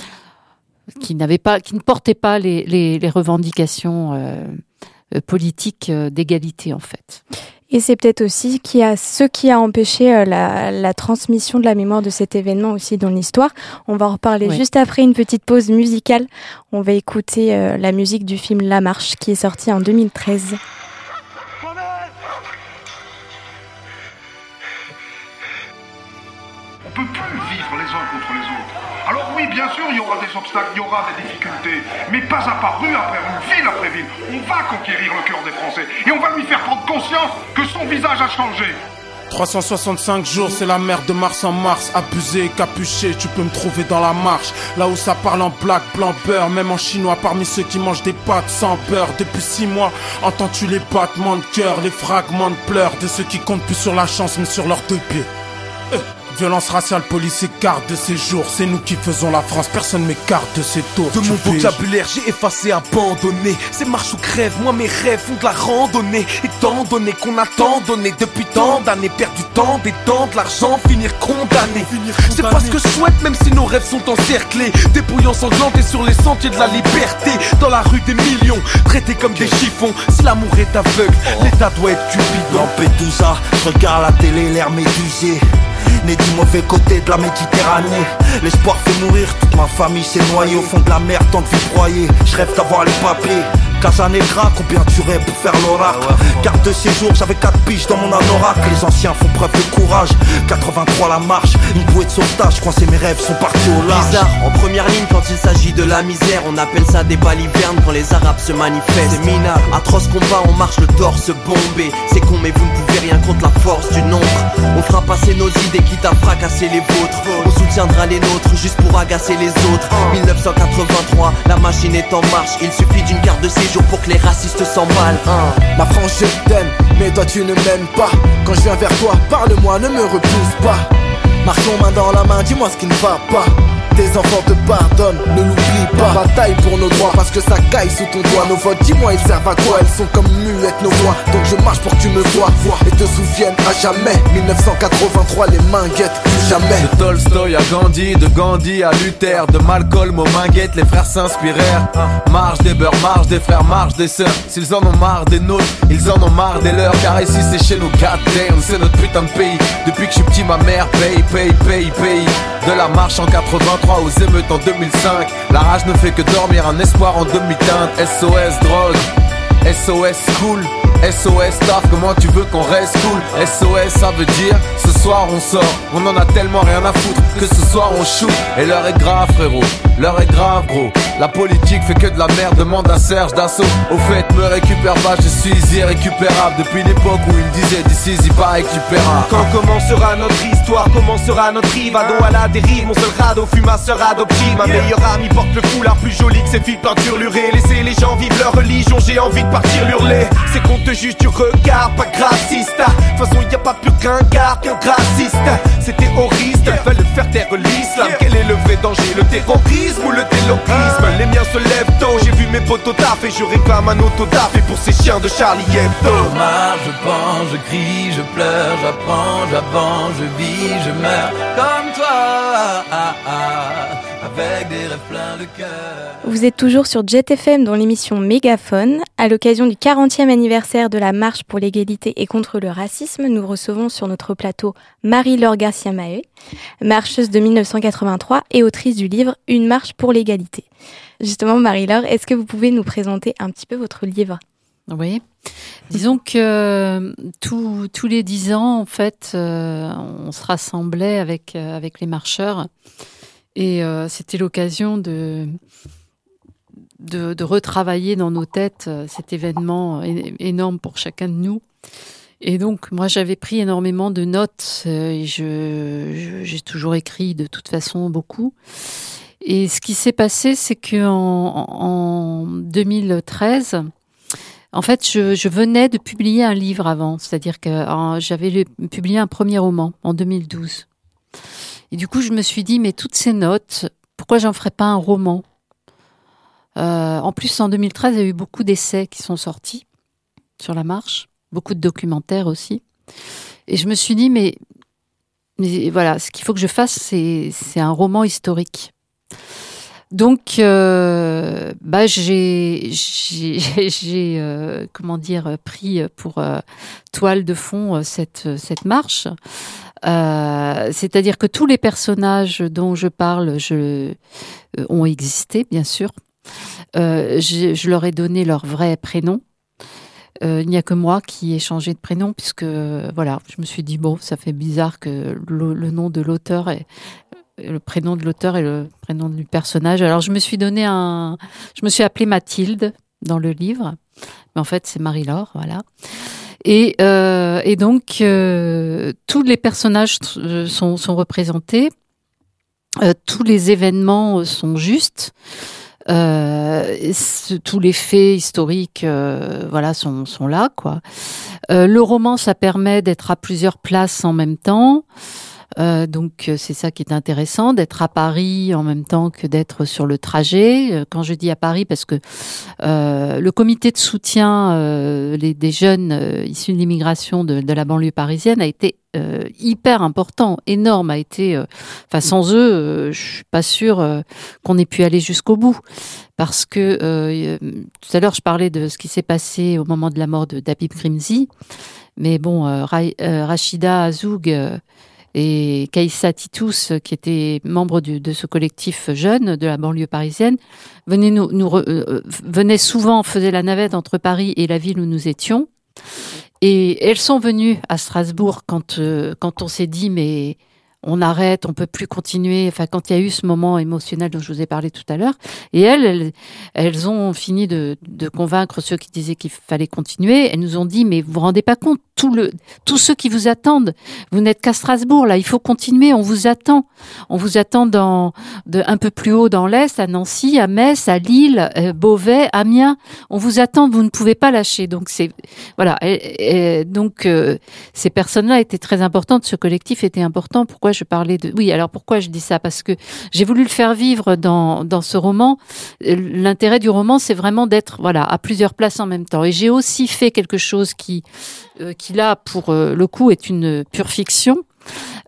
qui n'avait pas, qui ne portait pas les, les, les revendications euh, politiques euh, d'égalité en fait. Et c'est peut-être aussi qui a, ce qui a empêché euh, la, la transmission de la mémoire de cet événement aussi dans l'histoire. On va en reparler oui. juste après une petite pause musicale. On va écouter euh, la musique du film La Marche qui est sorti en deux mille treize. On ne peut plus vivre les uns contre les autres. Alors oui, bien sûr, il y aura des obstacles, il y aura des difficultés, mais pas à pas, rue après rue, ville après ville, on va conquérir le cœur des Français et on va lui faire prendre conscience que son visage a changé. trois cent soixante-cinq jours, c'est la mer de mars en mars. Abusé, capuché, tu peux me trouver dans la marche. Là où ça parle en black, blanc, beurre. Même en chinois, parmi ceux qui mangent des pâtes sans beurre. Depuis six mois, entends-tu les battements de cœur, les fragments de pleurs de ceux qui comptent plus sur la chance mais sur leurs deux pieds. euh. Violence raciale, police écarte de ces jours. C'est nous qui faisons la France, personne m'écarte de ces tours. De mon vocabulaire, j'ai effacé, abandonné. C'est marche ou crève, moi mes rêves font de la randonnée. Étant donné qu'on a tant donné depuis tant d'années, perdu tant, des temps, de l'argent, finir condamné. Finir condamné. C'est pas ce que je souhaite, même si nos rêves sont encerclés. Dépouillants sanglantés sur les sentiers de la liberté. Dans la rue des millions, traités comme des chiffons. Si l'amour est aveugle, oh. l'État doit être cupide. Lampedusa, je regarde la télé, l'air médusé. Né du mauvais côté de la Méditerranée. L'espoir fait mourir, toute ma famille s'est noyée au fond de la mer, tant de vie broyée. Je rêve d'avoir les papiers. Casanegra, combien tu rêves pour faire l'oracle? Carte de séjour, j'avais quatre piges dans mon anorak. Les anciens font preuve de courage. quatre-vingt-trois la marche, une bouée de sauvetage. Coincé mes rêves sont partis au large. Bizarre, en première ligne quand il s'agit de la misère. On appelle ça des balivernes quand les arabes se manifestent. C'est minable, atroce combat, on marche le torse bombé. C'est con mais vous ne pouvez rien contre la force du nombre. On fera passer nos idées quitte à fracasser les vôtres. On soutiendra les nôtres juste pour agacer les autres. dix-neuf cent quatre-vingt-trois, la machine est en marche. Il suffit d'une carte de séjour pour que les racistes s'emballent. hein. Ma France je t'aime, mais toi tu ne m'aimes pas. Quand je viens vers toi, parle-moi, ne me repousse pas. Marchons main dans la main, dis-moi ce qui ne va pas. Tes enfants te pardonnent, ne l'oublie pas. Bataille pour nos droits parce que ça caille sous ton doigt. Nos votes, dis-moi, ils servent à quoi? Elles sont comme muettes nos voix. Donc je marche pour que tu me vois et te souviennes à jamais. dix-neuf cent quatre-vingt-trois, les Minguettes, plus jamais. De Tolstoï à Gandhi, de Gandhi à Luther, de Malcolm aux Minguettes, les frères s'inspirèrent. Marche des beurs, marche des frères, marche des sœurs. S'ils en ont marre des nôtres, ils en ont marre des leurs. Car ici c'est chez nous, goddamn, c'est notre putain de pays. Depuis que je suis petit, ma mère paye, paye, paye, paye. De la marche en quatre-vingt-trois aux émeutes en deux mille cinq. La rage ne fait que dormir, un espoir en demi-teinte. S O S drogue, S O S school. S O S taf, comment tu veux qu'on reste cool? S O S ça veut dire ce soir on sort. On en a tellement rien à foutre que ce soir on shoot. Et l'heure est grave frérot, l'heure est grave gros. La politique fait que de la merde, demande à Serge Dassault. Au fait me récupère pas, je suis irrécupérable. Depuis l'époque où il me disait d'ici il pas récupérable. Quand commencera notre histoire, commencera notre rive. Ado à la dérive, mon seul radeau fut ma sœur adoptive. Ma meilleure amie porte le foulard plus joli que ses filles peinture lurée. Laissez les gens vivre leur religion, j'ai envie de partir hurler. C'est qu'on te juge du regard, pas grassiste. De toute façon y a pas plus qu'un gars qu'un raciste. C'est terroriste, ils veulent faire taire l'islam. Quel est le vrai danger, le terrorisme ou le terrorisme? Les miens se lèvent tôt, j'ai vu mes potos taf et je réclame un autodaf. Et pour ces chiens de Charlie Hebdo, je marche, je pense, je crie, je pleure, j'apprends, j'avance, je vis, je meurs comme toi, ah, ah, avec des rêves pleins de cœur. Vous êtes toujours sur Jet F M dans l'émission Mégaphone. À l'occasion du quarantième anniversaire de la marche pour l'égalité et contre le racisme, nous recevons sur notre plateau Marie-Laure Garcia-Mahé, marcheuse de mille neuf cent quatre-vingt-trois et autrice du livre Une marche pour l'égalité. Justement, Marie-Laure, est-ce que vous pouvez nous présenter un petit peu votre livre ? Oui. Disons que tous tous les dix ans, en fait, euh, on se rassemblait avec euh, avec les marcheurs et euh, c'était l'occasion de, de de retravailler dans nos têtes euh, cet événement é- énorme pour chacun de nous. Et donc, moi, j'avais pris énormément de notes euh, et je, je j'ai toujours écrit de toute façon beaucoup. Et ce qui s'est passé, c'est que en, en deux mille treize. En fait, je, je venais de publier un livre avant, c'est-à-dire que euh, j'avais le, publié un premier roman en deux mille douze. Et du coup, je me suis dit, mais toutes ces notes, pourquoi j'en ferais pas un roman ? euh, En plus, en deux mille treize, il y a eu beaucoup d'essais qui sont sortis sur la marche, beaucoup de documentaires aussi. Et je me suis dit, mais, mais voilà, ce qu'il faut que je fasse, c'est, c'est un roman historique. Donc, euh, bah, j'ai, j'ai, j'ai euh, comment dire, pris pour euh, toile de fond euh, cette cette marche. Euh, c'est-à-dire que tous les personnages dont je parle, je, euh, ont existé, bien sûr. Euh, je, je leur ai donné leur vrai prénom. Euh, il n'y a que moi qui ai changé de prénom, puisque voilà, je me suis dit bon, ça fait bizarre que le, le nom de l'auteur est le prénom de l'auteur et le prénom du personnage. Alors, je me suis donné un... Je me suis appelée Mathilde dans le livre. Mais en fait, c'est Marie-Laure, voilà. Et, euh, et donc, euh, tous les personnages sont, sont représentés. Euh, tous les événements sont justes. Euh, tous les faits historiques, euh, voilà, sont, sont là, quoi. Euh, le roman, ça permet d'être à plusieurs places en même temps. Euh, donc c'est ça qui est intéressant, d'être à Paris en même temps que d'être sur le trajet. Quand je dis à Paris, parce que euh, le comité de soutien euh, les, des jeunes euh, issus de l'immigration de, de la banlieue parisienne a été euh, hyper important, énorme, a été. Enfin, euh, sans eux, euh, je suis pas sûre euh, qu'on ait pu aller jusqu'au bout, parce que euh, tout à l'heure je parlais de ce qui s'est passé au moment de la mort de d'Habib Grimzi, mais bon, euh, Ra- euh, Rachida Azoug. Euh, et Kaïssa Titous, qui était membre du, de ce collectif jeune de la banlieue parisienne, venait, nous, nous, euh, venait souvent, faisait la navette entre Paris et la ville où nous étions. Et elles sont venues à Strasbourg quand, euh, quand on s'est dit, mais on arrête, on peut plus continuer. Enfin, quand il y a eu ce moment émotionnel dont je vous ai parlé tout à l'heure. Et elles, elles, elles ont fini de, de convaincre ceux qui disaient qu'il fallait continuer. Elles nous ont dit, mais vous vous rendez pas compte, tout le, tous ceux qui vous attendent, vous n'êtes qu'à Strasbourg, là, il faut continuer, on vous attend. On vous attend dans, de, un peu plus haut dans l'Est, à Nancy, à Metz, à Lille, euh, Beauvais, Amiens. On vous attend, vous ne pouvez pas lâcher. Donc, c'est, voilà. Et, et donc, euh, ces personnes-là étaient très importantes, ce collectif était important. Pourquoi je parlais de... Oui, alors pourquoi je dis ça ? Parce que j'ai voulu le faire vivre dans, dans ce roman. L'intérêt du roman, c'est vraiment d'être, voilà, à plusieurs places en même temps. Et j'ai aussi fait quelque chose qui, euh, qui là, pour euh, le coup, est une pure fiction.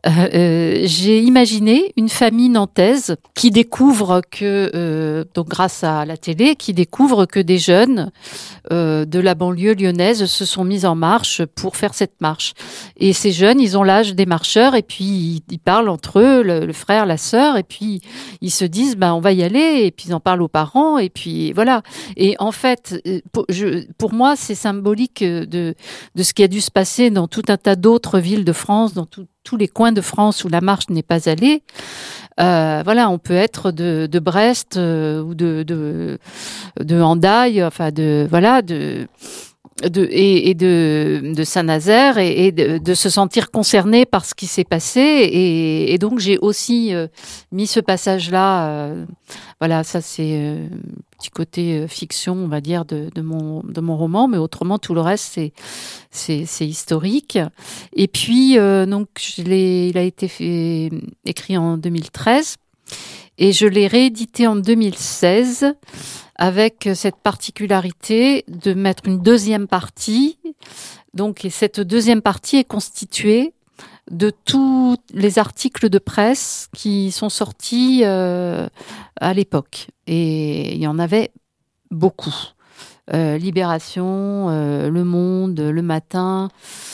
euh, j'ai imaginé une famille nantaise qui découvre que, euh, donc grâce à la télé, qui découvre que des jeunes euh, de la banlieue lyonnaise se sont mis en marche pour faire cette marche. Et ces jeunes, ils ont l'âge des marcheurs et puis ils, ils parlent entre eux, le, le frère, la sœur, et puis ils se disent, bah, on va y aller, et puis ils en parlent aux parents, et puis voilà. Et en fait, pour, je, pour moi, c'est symbolique de, de ce qui a dû se passer dans tout un tas d'autres villes de France, dans tout, tous les coins de France où la marche n'est pas allée. Euh, voilà, on peut être de, de Brest euh, ou de, de, de Hendaye, enfin de, voilà, de, de, et, et de, de Saint-Nazaire et, et de, de se sentir concerné par ce qui s'est passé. Et, et donc, j'ai aussi euh, mis ce passage-là, euh, voilà, ça c'est euh, petit côté euh, fiction, on va dire, de, de, mon, de mon roman, mais autrement, tout le reste, c'est, c'est, c'est historique. Et puis, euh, donc, je l'ai, il a été fait, écrit en deux mille treize et je l'ai réédité en deux mille seize avec cette particularité de mettre une deuxième partie. Donc, et cette deuxième partie est constituée de tous les articles de presse qui sont sortis euh, à l'époque. Et il y en avait beaucoup. Euh, Libération, euh, Le Monde, Le Matin,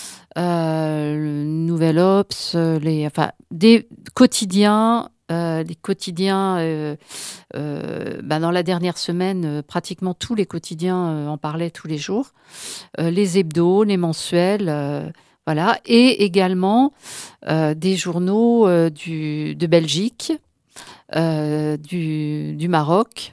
euh, le Nouvel Obs, les, enfin, des quotidiens, euh, des quotidiens. Euh, euh, bah dans la dernière semaine, euh, pratiquement tous les quotidiens euh, en parlaient tous les jours. Euh, les hebdos, les mensuels. Euh, Voilà. Et également euh, des journaux euh, du, de Belgique, euh, du, du Maroc,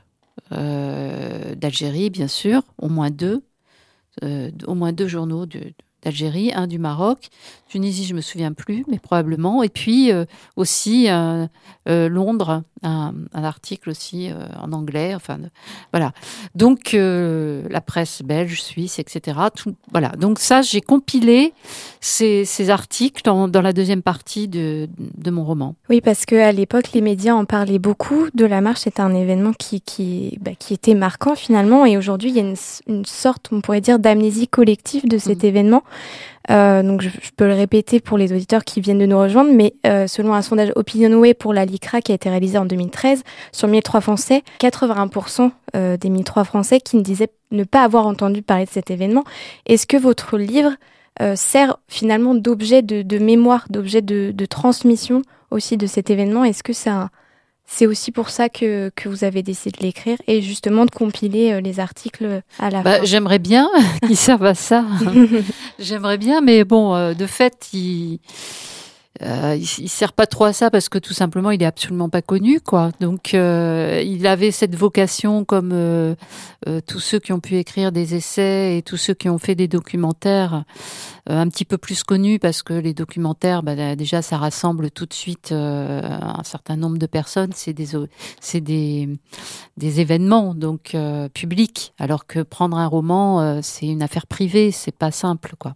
euh, d'Algérie, bien sûr, au moins deux, euh, au moins deux journaux de, d'Algérie, un du Maroc, Tunisie, je me souviens plus, mais probablement, et puis euh, aussi euh, euh, Londres, un, un article aussi euh, en anglais, enfin de, voilà. Donc euh, la presse belge, suisse, et cetera. Tout, voilà. Donc ça, j'ai compilé ces, ces articles dans, dans la deuxième partie de, de mon roman. Oui, parce que à l'époque, les médias en parlaient beaucoup de la marche. C'était un événement qui qui bah, qui était marquant finalement, et aujourd'hui, il y a une, une sorte, on pourrait dire, d'amnésie collective de cet mmh. événement. Euh, donc je, je peux le répéter pour les auditeurs qui viennent de nous rejoindre, mais euh, selon un sondage Opinionway pour la LICRA qui a été réalisé en deux mille treize, sur mille trois Français, quatre-vingt-un pour cent euh, des mille trois Français qui ne disaient ne pas avoir entendu parler de cet événement. Est-ce que votre livre euh, sert finalement d'objet de, de mémoire, d'objet de, de transmission aussi de cet événement? Est-ce que c'est un... C'est aussi pour ça que, que vous avez décidé de l'écrire et justement de compiler euh, les articles à la bah, fin. J'aimerais bien qu'ils servent à ça. J'aimerais bien, mais bon, euh, de fait, il euh, il, il sert pas trop à ça parce que tout simplement, il est absolument pas connu, quoi. Donc, euh, il avait cette vocation, comme euh, euh, tous ceux qui ont pu écrire des essais et tous ceux qui ont fait des documentaires, euh, un petit peu plus connus parce que les documentaires, bah, déjà, ça rassemble tout de suite euh, un certain nombre de personnes. C'est des, c'est des, des événements donc euh, publics, alors que prendre un roman, euh, c'est une affaire privée, c'est pas simple, quoi.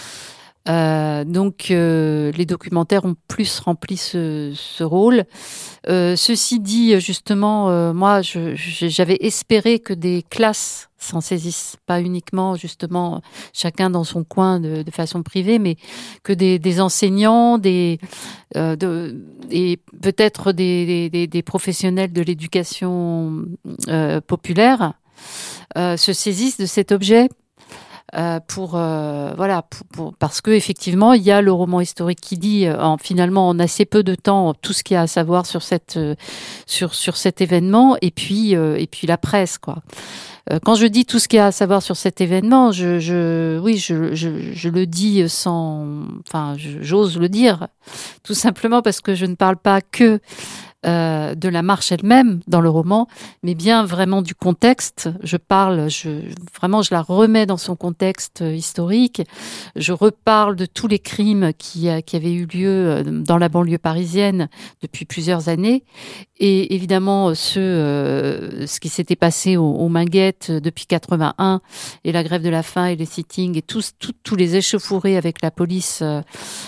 Euh, donc euh, les documentaires ont plus rempli ce, ce rôle. Euh, ceci dit, justement, euh, moi, je, je, j'avais espéré que des classes s'en saisissent, pas uniquement justement chacun dans son coin de, de façon privée, mais que des, des enseignants, des euh, de, et peut-être des, des, des professionnels de l'éducation euh, populaire euh, se saisissent de cet objet. Euh, pour euh, voilà pour, pour, parce que effectivement il y a le roman historique qui dit euh, en, finalement en assez peu de temps tout ce qu'il y a à savoir sur cette euh, sur sur cet événement et puis euh, et puis la presse, quoi. Euh, quand je dis tout ce qu'il y a à savoir sur cet événement, je je oui je je je le dis sans enfin je, j'ose le dire tout simplement parce que je ne parle pas que Euh, de la marche elle-même dans le roman, mais bien vraiment du contexte. Je parle, je, vraiment, je la remets dans son contexte historique. Je reparle de tous les crimes qui, qui avaient eu lieu dans la banlieue parisienne depuis plusieurs années. Et évidemment, ce, euh, ce qui s'était passé au, au Minguettes depuis quatre-vingt-un, et la grève de la faim et les sittings, et tous, tous, tous les échauffourés avec la police euh,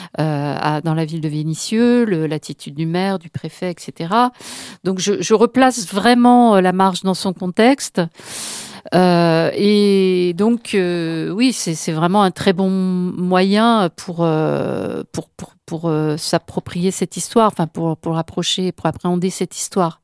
à, dans la ville de Vénissieux, le, l'attitude du maire, du préfet, et cetera. Donc je, je replace vraiment la marche dans son contexte. Euh, et donc euh, oui, c'est, c'est vraiment un très bon moyen pour, euh, pour, pour, pour euh, s'approprier cette histoire, enfin pour pour approcher, pour appréhender cette histoire.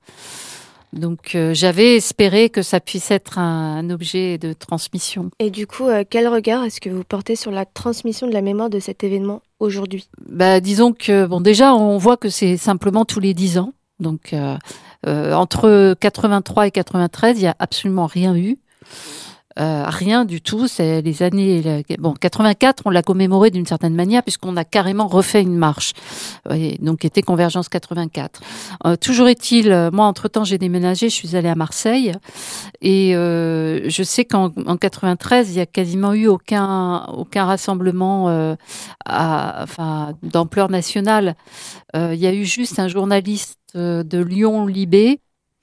Donc euh, j'avais espéré que ça puisse être un, un objet de transmission. Et du coup, euh, quel regard est-ce que vous portez sur la transmission de la mémoire de cet événement aujourd'hui ? Bah, disons que bon, déjà on voit que c'est simplement tous les dix ans. Donc euh, euh, entre quatre-vingt-trois et quatre-vingt-treize, il y a absolument rien eu. Euh, rien du tout, c'est les années... Bon, quatre-vingt-quatre, on l'a commémoré d'une certaine manière puisqu'on a carrément refait une marche. Et donc, était Convergence quatre-vingt-quatre. Euh, toujours est-il, moi, entre-temps, j'ai déménagé, je suis allée à Marseille et euh, je sais qu'en en quatre-vingt-treize, il y a quasiment eu aucun, aucun rassemblement euh, à, enfin, d'ampleur nationale. Euh, il y a eu juste un journaliste de Lyon-Libé,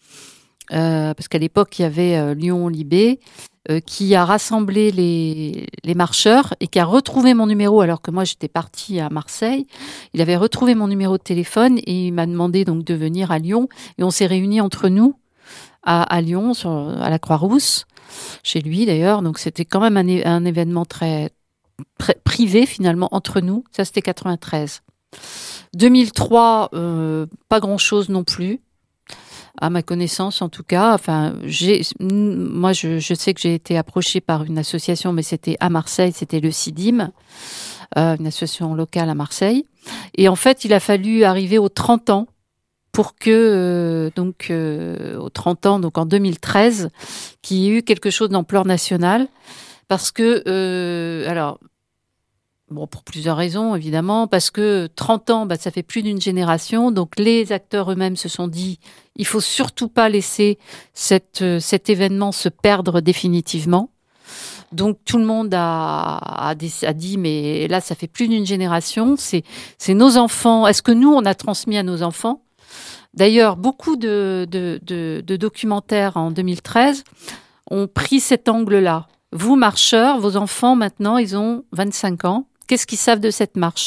euh, parce qu'à l'époque, il y avait euh, Lyon-Libé, Euh, qui a rassemblé les, les marcheurs et qui a retrouvé mon numéro alors que moi j'étais partie à Marseille. Il avait retrouvé mon numéro de téléphone et il m'a demandé donc de venir à Lyon et on s'est réunis entre nous à, à Lyon, sur, à la Croix-Rousse, chez lui d'ailleurs. Donc c'était quand même un, un événement très, très privé finalement entre nous. Ça c'était quatre-vingt-treize. deux mille trois, euh, pas grand-chose non plus. À ma connaissance, en tout cas, enfin, j'ai, moi, je, je sais que j'ai été approchée par une association, mais c'était à Marseille, c'était le CIDIM, euh, une association locale à Marseille. Et en fait, il a fallu arriver aux trente ans pour que, euh, donc, euh, aux trente ans, donc en deux mille treize, qu'il y ait eu quelque chose d'ampleur nationale, parce que, euh, alors. Bon, pour plusieurs raisons, évidemment, parce que trente ans, bah, ça fait plus d'une génération. Donc, les acteurs eux-mêmes se sont dit, il faut surtout pas laisser cette, euh, cet événement se perdre définitivement. Donc, tout le monde a, a, a dit, mais là, ça fait plus d'une génération. C'est, c'est nos enfants. Est-ce que nous, on a transmis à nos enfants ? D'ailleurs, beaucoup de, de, de, de documentaires en deux mille treize ont pris cet angle-là. Vous, marcheurs, vos enfants, maintenant, ils ont vingt-cinq ans. Qu'est-ce qu'ils savent de cette marche ?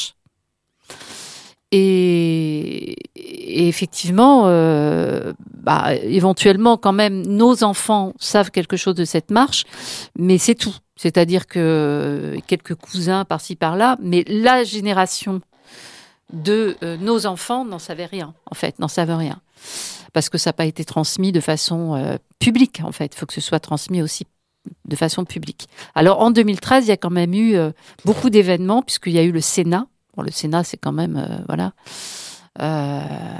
et, et effectivement, euh, bah, éventuellement, quand même, nos enfants savent quelque chose de cette marche, mais c'est tout. C'est-à-dire que quelques cousins par-ci, par-là, mais la génération de euh, nos enfants n'en savait rien, en fait, n'en savait rien. Parce que ça n'a pas été transmis de façon euh, publique, en fait. Il faut que ce soit transmis aussi de façon publique. Alors, en deux mille treize, il y a quand même eu euh, beaucoup d'événements, puisqu'il y a eu le Sénat. Bon, le Sénat, c'est quand même, euh, voilà, euh,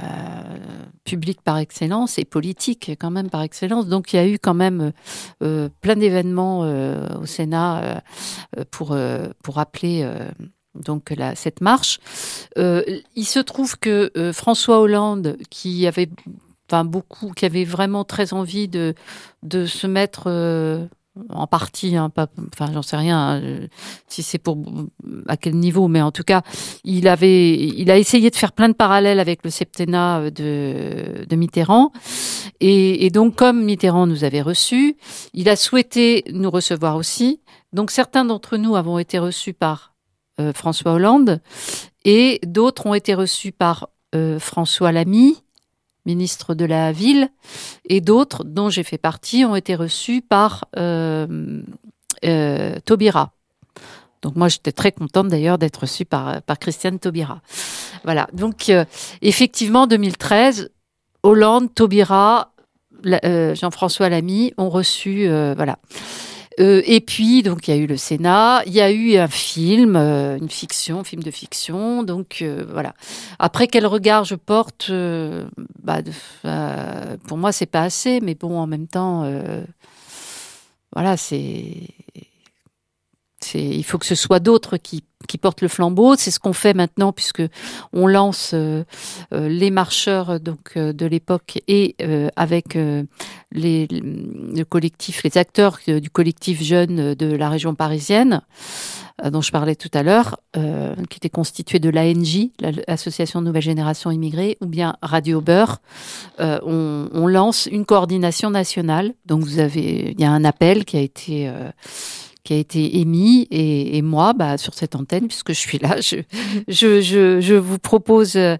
public par excellence et politique quand même par excellence. Donc, il y a eu quand même euh, plein d'événements euh, au Sénat euh, pour, euh, pour rappeler euh, donc, la, cette marche. Euh, il se trouve que euh, François Hollande, qui avait, enfin, beaucoup, qui avait vraiment très envie de, de se mettre... Euh, en partie, hein, pas, enfin, j'en sais rien hein, si c'est pour à quel niveau, mais en tout cas, il avait, il a essayé de faire plein de parallèles avec le septennat de, de Mitterrand, et, et donc comme Mitterrand nous avait reçus, il a souhaité nous recevoir aussi. Donc certains d'entre nous avons été reçus par euh, François Hollande, et d'autres ont été reçus par euh, François Lamy, ministre de la Ville, et d'autres, dont j'ai fait partie, ont été reçus par euh, euh, Taubira. Donc moi, j'étais très contente d'ailleurs d'être reçue par, par Christiane Taubira. Voilà, donc euh, effectivement, deux mille treize, Hollande, Taubira, euh, Jean-François Lamy ont reçu, euh, voilà. Euh, et puis, donc, il y a eu le Sénat, il y a eu un film, euh, une fiction, un film de fiction, donc euh, voilà. Après, quel regard je porte euh, bah, de, euh, pour moi, c'est pas assez, mais bon, en même temps, euh, voilà, c'est, c'est, il faut que ce soit d'autres qui qui portent le flambeau. C'est ce qu'on fait maintenant, puisque on lance euh, euh, les marcheurs donc euh, de l'époque et euh, avec euh, les le collectif, les acteurs euh, du collectif jeune de la région parisienne euh, dont je parlais tout à l'heure, euh, qui était constitué de l'A N J, l'Association Nouvelle Génération Immigrée, ou bien Radio Beurre. Euh, on, on lance une coordination nationale. Donc vous avez, il y a un appel qui a été euh, qui a été émis et, et moi, bah, sur cette antenne, puisque je suis là, je, je, je, je vous propose de,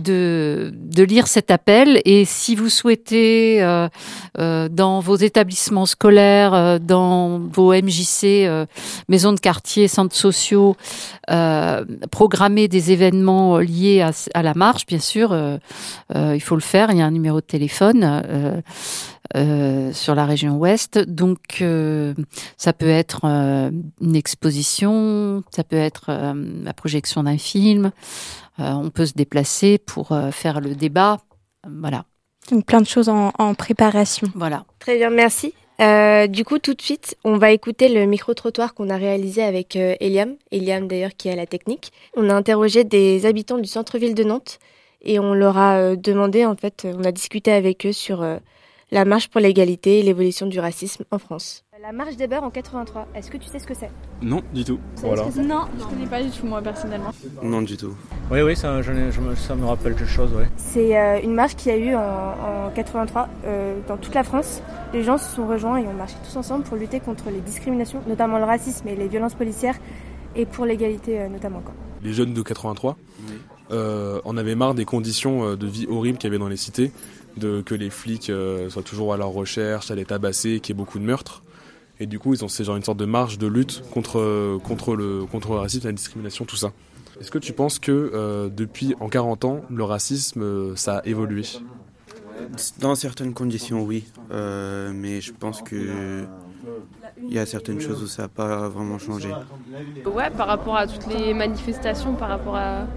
de lire cet appel. Et si vous souhaitez, euh, euh, dans vos établissements scolaires, euh, dans vos M J C, euh, maisons de quartier, centres sociaux, euh, programmer des événements liés à, à la marche, bien sûr, euh, euh, il faut le faire. Il y a un numéro de téléphone. Euh, Euh, sur la région ouest, donc euh, ça peut être euh, une exposition, ça peut être euh, la projection d'un film, euh, on peut se déplacer pour euh, faire le débat, voilà. Donc plein de choses en, en préparation. Voilà. Très bien, merci. Euh, du coup, tout de suite, on va écouter le micro-trottoir qu'on a réalisé avec euh, Eliam, Eliam d'ailleurs qui est à la technique. On a interrogé des habitants du centre-ville de Nantes et on leur a euh, demandé, en fait, on a discuté avec eux sur euh, la marche pour l'égalité et l'évolution du racisme en France. La marche des beurs en quatre-vingt-trois, est-ce que tu sais ce que c'est ? Non, du tout. Voilà. Non, je ne connais pas du tout moi personnellement. Non, du tout. Oui, oui, ça, je, je me, ça me rappelle quelque chose, oui. C'est euh, une marche qu'il y a eu en, en quatre-vingt-trois euh, dans toute la France. Les gens se sont rejoints et ont marché tous ensemble pour lutter contre les discriminations, notamment le racisme et les violences policières, et pour l'égalité euh, notamment. Quoi. Les jeunes de quatre-vingt-trois, oui. euh, en avaient marre des conditions de vie horribles qu'il y avait dans les cités. De, que les flics euh, soient toujours à leur recherche, à les tabasser, qu'il y ait beaucoup de meurtres. Et du coup, ils ont c'est genre une sorte de marche de lutte contre, contre, le, contre le racisme, la discrimination, tout ça. Est-ce que tu penses que euh, depuis en quarante ans, le racisme, euh, ça a évolué ? Dans certaines conditions, oui. Euh, mais je pense que il y a certaines choses où ça n'a pas vraiment changé. Ouais, par rapport à toutes les manifestations, par rapport à,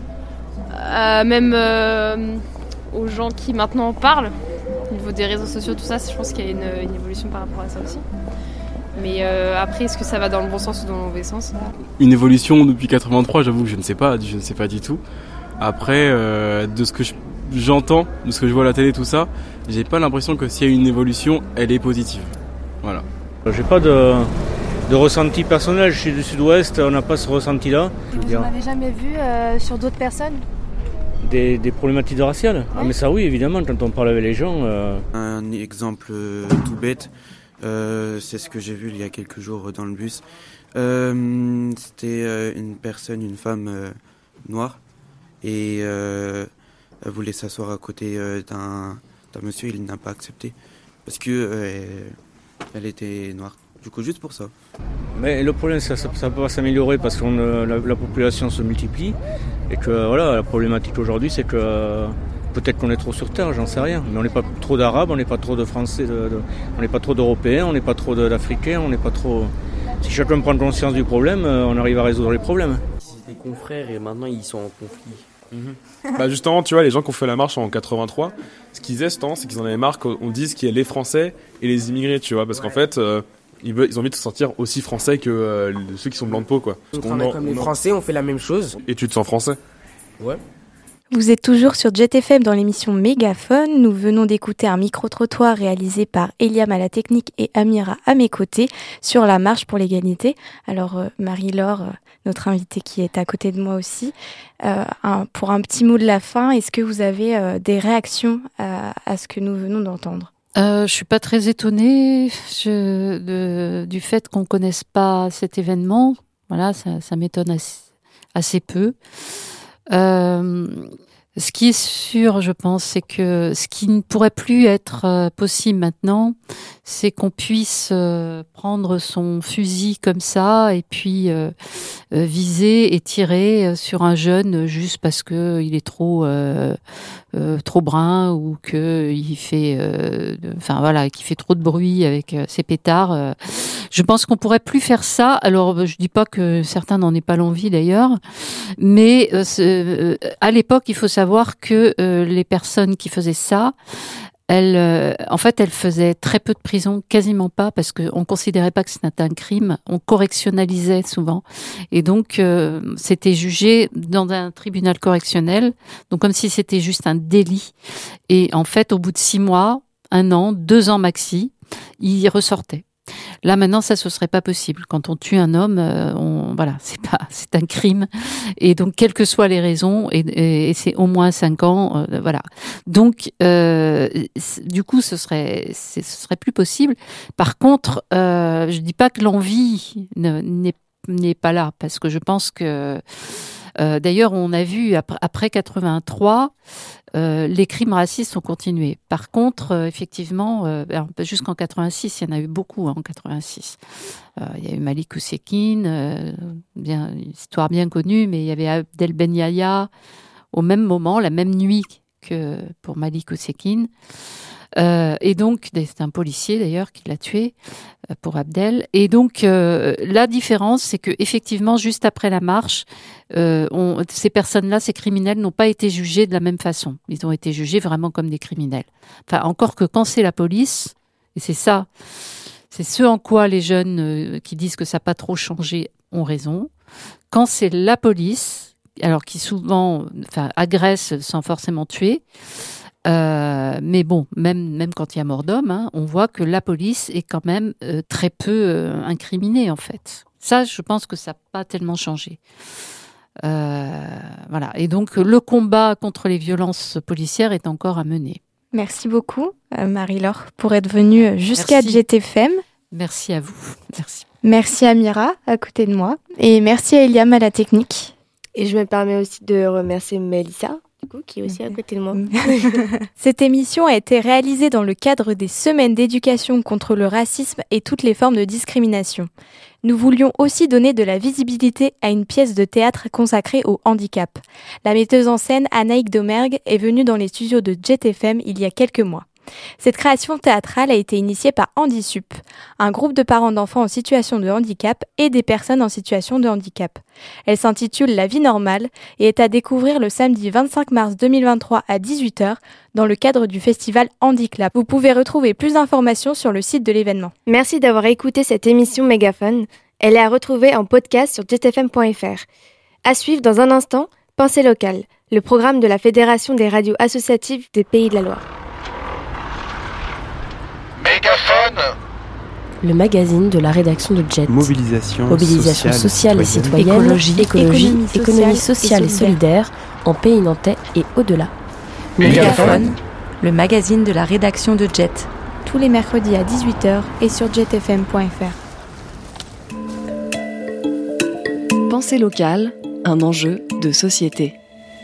à même... Euh, aux gens qui maintenant en parlent, au niveau des réseaux sociaux, tout ça, je pense qu'il y a une, une évolution par rapport à ça aussi. Mais euh, après, est-ce que ça va dans le bon sens ou dans le mauvais sens ? Une évolution depuis quatre-vingt-trois, j'avoue que je ne sais pas, je ne sais pas du tout. Après, euh, de ce que je, j'entends, de ce que je vois à la télé, tout ça, j'ai pas l'impression que s'il y a une évolution, elle est positive. Voilà. J'ai pas de, de ressenti personnel, je suis du sud-ouest, on n'a pas ce ressenti-là. Vous n'en avez jamais vu euh, sur d'autres personnes ? Des, des problématiques raciales. Ouais. Ah mais ça oui, évidemment, quand on parle avec les gens... Euh... Un exemple euh, tout bête, euh, c'est ce que j'ai vu il y a quelques jours dans le bus. Euh, c'était euh, une personne, une femme euh, noire, et euh, elle voulait s'asseoir à côté euh, d'un, d'un monsieur, il n'a pas accepté, parce que euh, elle était noire. Du coup, juste pour ça. Mais le problème, ça ne peut pas s'améliorer parce que la, la population se multiplie. Et que voilà, la problématique aujourd'hui, c'est que euh, peut-être qu'on est trop sur Terre, j'en sais rien. Mais on n'est pas trop d'Arabes, on n'est pas trop de Français, de, de, on n'est pas trop d'Européens, on n'est pas trop de, d'Africains, on n'est pas trop... Si chacun prend conscience du problème, euh, on arrive à résoudre les problèmes. Des confrères et maintenant ils sont en conflit. Mmh. Bah justement, tu vois, les gens qui ont fait la marche en quatre-vingt-trois, ce qu'ils disaient ce temps, c'est qu'ils en avaient marre qu'on dise qu'il y a les Français et les immigrés, tu vois, parce qu'en fait... Euh, Ils, veulent, ils ont envie de se sentir aussi français que euh, ceux qui sont blancs de peau, quoi. On travaille comme les Français, on fait la même chose. Et tu te sens français ? Ouais. Vous êtes toujours sur Jet F M dans l'émission Mégaphone. Nous venons d'écouter un micro-trottoir réalisé par Eliam à la technique et Amira à mes côtés sur la marche pour l'égalité. Alors euh, Marie-Laure, euh, notre invitée qui est à côté de moi aussi, euh, un, pour un petit mot de la fin, est-ce que vous avez euh, des réactions à, à ce que nous venons d'entendre ? Euh, je suis pas très étonnée je, de, du fait qu'on connaisse pas cet événement. Voilà, ça, ça m'étonne assez, assez peu. Euh, ce qui est sûr, je pense, c'est que ce qui ne pourrait plus être euh, possible maintenant, c'est qu'on puisse euh, prendre son fusil comme ça et puis euh, euh, viser et tirer sur un jeune juste parce que il est trop euh, euh, trop brun ou que il fait, euh, enfin voilà, qu'il fait trop de bruit avec euh, ses pétards. Euh. Je pense qu'on pourrait plus faire ça. Alors, je dis pas que certains n'en aient pas l'envie d'ailleurs, mais euh, euh, à l'époque, il faut savoir que euh, les personnes qui faisaient ça, elles, euh, en fait, elles faisaient très peu de prison, quasiment pas, parce qu'on considérait pas que c'était un crime. On correctionnalisait souvent, et donc euh, c'était jugé dans un tribunal correctionnel, donc comme si c'était juste un délit. Et en fait, au bout de six mois, un an, deux ans maxi, ils ressortaient. Là maintenant, ça ce serait pas possible. Quand on tue un homme, euh, on, voilà, c'est pas, c'est un crime. Et donc, quelles que soient les raisons, et, et, et c'est au moins cinq ans, euh, voilà. Donc, euh, du coup, ce serait, ce serait plus possible. Par contre, euh, je dis pas que l'envie ne, n'est, n'est pas là, parce que je pense que, euh, d'ailleurs, on a vu après, après quatre-vingt-trois. Euh, les crimes racistes ont continué. Par contre, euh, effectivement, euh, jusqu'en quatre-vingt-six, il y en a eu beaucoup hein, en quatre-vingt-six. Euh, il y a eu Malik Oussekine, euh, bien, une histoire bien connue, mais il y avait Abdel Ben Yahya au même moment, la même nuit que pour Malik Oussekine. Euh, et donc, c'est un policier d'ailleurs qui l'a tué euh, pour Abdel. Et donc, euh, la différence, c'est que effectivement, juste après la marche, euh, on, ces personnes-là, ces criminels, n'ont pas été jugés de la même façon. Ils ont été jugés vraiment comme des criminels. Enfin, encore que quand c'est la police, et c'est ça, c'est ce en quoi les jeunes euh, qui disent que ça n'a pas trop changé ont raison. Quand c'est la police, alors qui souvent, enfin, agresse sans forcément tuer. Euh, mais bon, même, même quand il y a mort d'homme, hein, on voit que la police est quand même euh, très peu euh, incriminée, en fait. Ça, je pense que ça n'a pas tellement changé. Euh, voilà. Et donc, le combat contre les violences policières est encore à mener. Merci beaucoup, euh, Marie-Laure, pour être venue jusqu'à J T F M. Merci à vous. Merci. Merci à Mira, à côté de moi. Et merci à Eliam à la technique. Et je me permets aussi de remercier Mélissa, qui est aussi à côté de moi. Cette émission a été réalisée dans le cadre des semaines d'éducation contre le racisme et toutes les formes de discrimination. Nous voulions aussi donner de la visibilité à une pièce de théâtre consacrée au handicap. La metteuse en scène Anaïk Domergue est venue dans les studios de J T F M il y a quelques mois. Cette création théâtrale a été initiée par Handisup, un groupe de parents d'enfants en situation de handicap et des personnes en situation de handicap. Elle s'intitule La vie normale et est à découvrir le samedi vingt-cinq mars deux mille vingt-trois à dix-huit heures dans le cadre du festival Handiclap. Vous pouvez retrouver plus d'informations sur le site de l'événement. Merci d'avoir écouté cette émission Mégaphone. Elle est à retrouver en podcast sur j t f m point f r. À suivre dans un instant, Pensée locale, le programme de la Fédération des radios associatives des Pays de la Loire. Mégaphone, le magazine de la rédaction de Jet. Mobilisation, Mobilisation sociale, sociale et citoyenne, écologie, écologie économie, sociale, économie sociale et solidaire, et solidaire en Pays nantais et au-delà. Mégaphone, le magazine de la rédaction de Jet. Tous les mercredis à dix-huit heures et sur j t f m point f r. Pensée locale, un enjeu de société.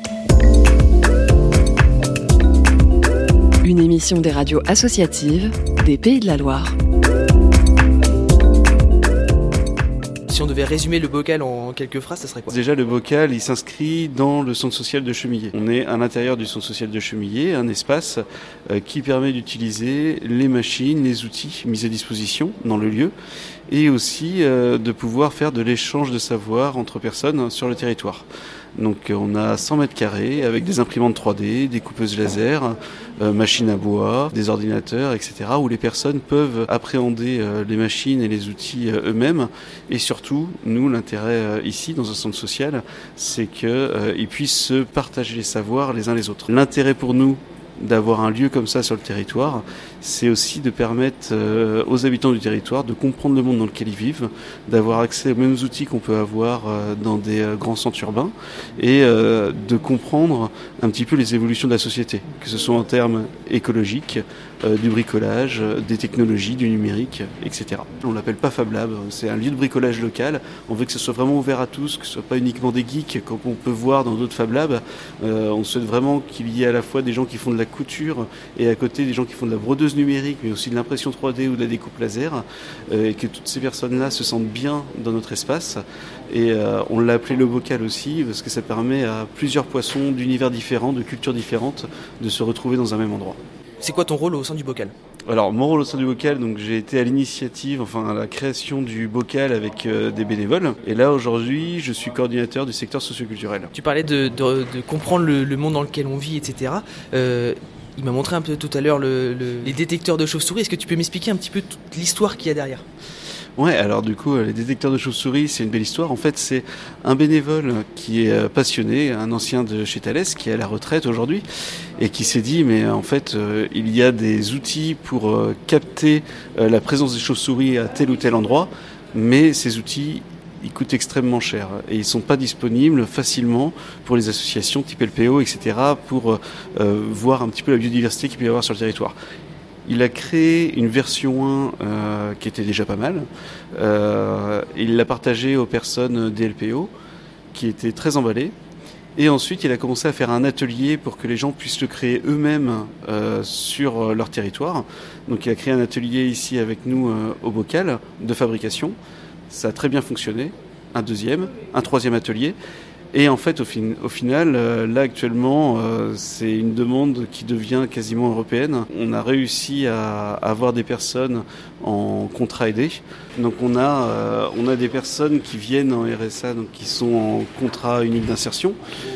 Une émission des radios associatives des Pays de la Loire. Si on devait résumer le bocal en quelques phrases, ça serait quoi ? Déjà, le bocal, il s'inscrit dans le centre social de Chemillé. On est à l'intérieur du centre social de Chemillé, un espace euh, qui permet d'utiliser les machines, les outils mis à disposition dans le lieu et aussi euh, de pouvoir faire de l'échange de savoir entre personnes sur le territoire. Donc on a cent mètres carrés avec des imprimantes trois D, des coupeuses laser, euh, machines à bois, des ordinateurs, et cetera, où les personnes peuvent appréhender euh, les machines et les outils euh, eux-mêmes. Et surtout, nous, l'intérêt euh, ici, dans un centre social, c'est qu'ils euh, puissent se partager les savoirs les uns les autres. L'intérêt pour nous d'avoir un lieu comme ça sur le territoire, c'est aussi de permettre euh, aux habitants du territoire de comprendre le monde dans lequel ils vivent, d'avoir accès aux mêmes outils qu'on peut avoir euh, dans des euh, grands centres urbains et euh, de comprendre un petit peu les évolutions de la société, que ce soit en termes écologiques, euh, du bricolage, euh, des technologies, du numérique, et cetera. On l'appelle pas Fab Lab, c'est un lieu de bricolage local. On veut que ce soit vraiment ouvert à tous, que ce soit pas uniquement des geeks comme on peut voir dans d'autres Fab Labs. Euh, on souhaite vraiment qu'il y ait à la fois des gens qui font de la couture et à côté des gens qui font de la brodeuse numérique, mais aussi de l'impression trois D ou de la découpe laser, euh, et que toutes ces personnes-là se sentent bien dans notre espace. Et euh, on l'a appelé le bocal aussi, parce que ça permet à plusieurs poissons d'univers différents, de cultures différentes, de se retrouver dans un même endroit. C'est quoi ton rôle au sein du bocal ? Alors mon rôle au sein du bocal, donc j'ai été à l'initiative, enfin à la création du bocal avec euh, des bénévoles. Et là aujourd'hui, je suis coordinateur du secteur socioculturel. Tu parlais de, de, de comprendre le, le monde dans lequel on vit, et cetera. Euh, il m'a montré un peu tout à l'heure le, le, les détecteurs de chauves-souris. Est-ce que tu peux m'expliquer un petit peu toute l'histoire qu'il y a derrière ? Ouais, alors du coup, les détecteurs de chauves-souris, c'est une belle histoire. En fait, c'est un bénévole qui est passionné, un ancien de chez Thales, qui est à la retraite aujourd'hui, et qui s'est dit, mais en fait, euh, il y a des outils pour euh, capter euh, la présence des chauves-souris à tel ou tel endroit, mais ces outils, ils coûtent extrêmement cher et ils sont pas disponibles facilement pour les associations type L P O, et cetera, pour euh, voir un petit peu la biodiversité qu'il peut y avoir sur le territoire. Il a créé une version un euh, qui était déjà pas mal. Euh, il l'a partagée aux personnes des L P O qui étaient très emballées. Et ensuite, il a commencé à faire un atelier pour que les gens puissent le créer eux-mêmes euh, sur leur territoire. Donc il a créé un atelier ici avec nous euh, au Bocal de fabrication. Ça a très bien fonctionné. Un deuxième, un troisième atelier. Et en fait, au, fin, au final, euh, là actuellement, euh, c'est une demande qui devient quasiment européenne. On a réussi à, à avoir des personnes en contrat aidé. Donc on a, euh, on a des personnes qui viennent en R S A, donc qui sont en contrat unique d'insertion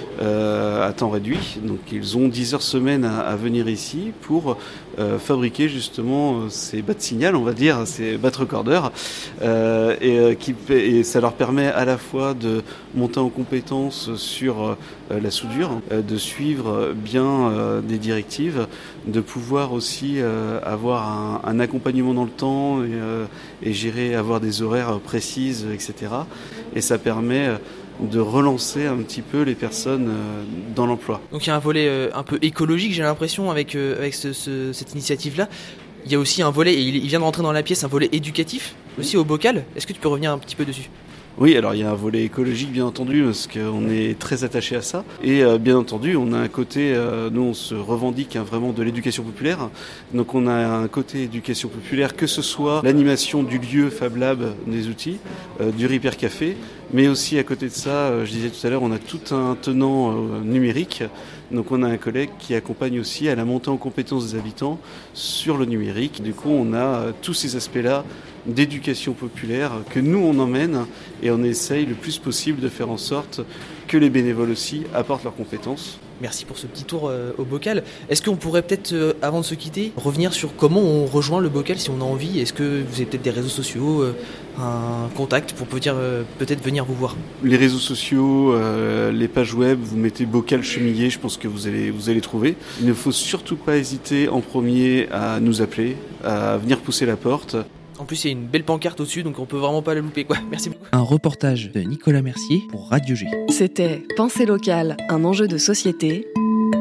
euh, à temps réduit. Donc ils ont dix heures semaine à, à venir ici pour euh, fabriquer justement ces bas de signal, on va dire, ces bas recordeurs. Euh, et, euh, qui, et ça leur permet à la fois de monter en compétence sur euh, la soudure, euh, de suivre bien euh, des directives, de pouvoir aussi euh, avoir un, un accompagnement dans le temps et, euh, et gérer, avoir des horaires précises, et cetera. Et ça permet de relancer un petit peu les personnes euh, dans l'emploi. Donc il y a un volet euh, un peu écologique, j'ai l'impression, avec, euh, avec ce, ce, cette initiative-là. Il y a aussi un volet, et il, il vient de rentrer dans la pièce, un volet éducatif, aussi au Bocal. Est-ce que tu peux revenir un petit peu dessus ? Oui, alors il y a un volet écologique bien entendu parce qu'on est très attaché à ça et euh, bien entendu on a un côté, euh, nous on se revendique hein, vraiment de l'éducation populaire, donc on a un côté éducation populaire que ce soit l'animation du lieu Fab Lab des outils, euh, du Repair Café, mais aussi à côté de ça, euh, je disais tout à l'heure, on a tout un tenant euh, numérique. Donc on a un collègue qui accompagne aussi à la montée en compétence des habitants sur le numérique. Du coup, on a euh, tous ces aspects-là d'éducation populaire que nous, on emmène et on essaye le plus possible de faire en sorte que les bénévoles aussi apportent leurs compétences. Merci pour ce petit tour euh, au Bocal. Est-ce qu'on pourrait peut-être, euh, avant de se quitter, revenir sur comment on rejoint le Bocal si on a envie ? Est-ce que vous avez peut-être des réseaux sociaux, euh, un contact pour peut-être, euh, peut-être venir vous voir ? Les réseaux sociaux, euh, les pages web, vous mettez Bocal Chemillé, je pense que vous allez, vous allez trouver. Il ne faut surtout pas hésiter en premier à nous appeler, à venir pousser la porte. En plus, il y a une belle pancarte au-dessus, donc on peut vraiment pas la louper, quoi. Merci beaucoup. Un reportage de Nicolas Mercier pour Radio G. C'était Pensée locale, un enjeu de société.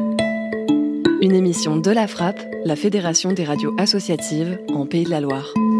Une émission de la Frappe, la Fédération des radios associatives en Pays de la Loire.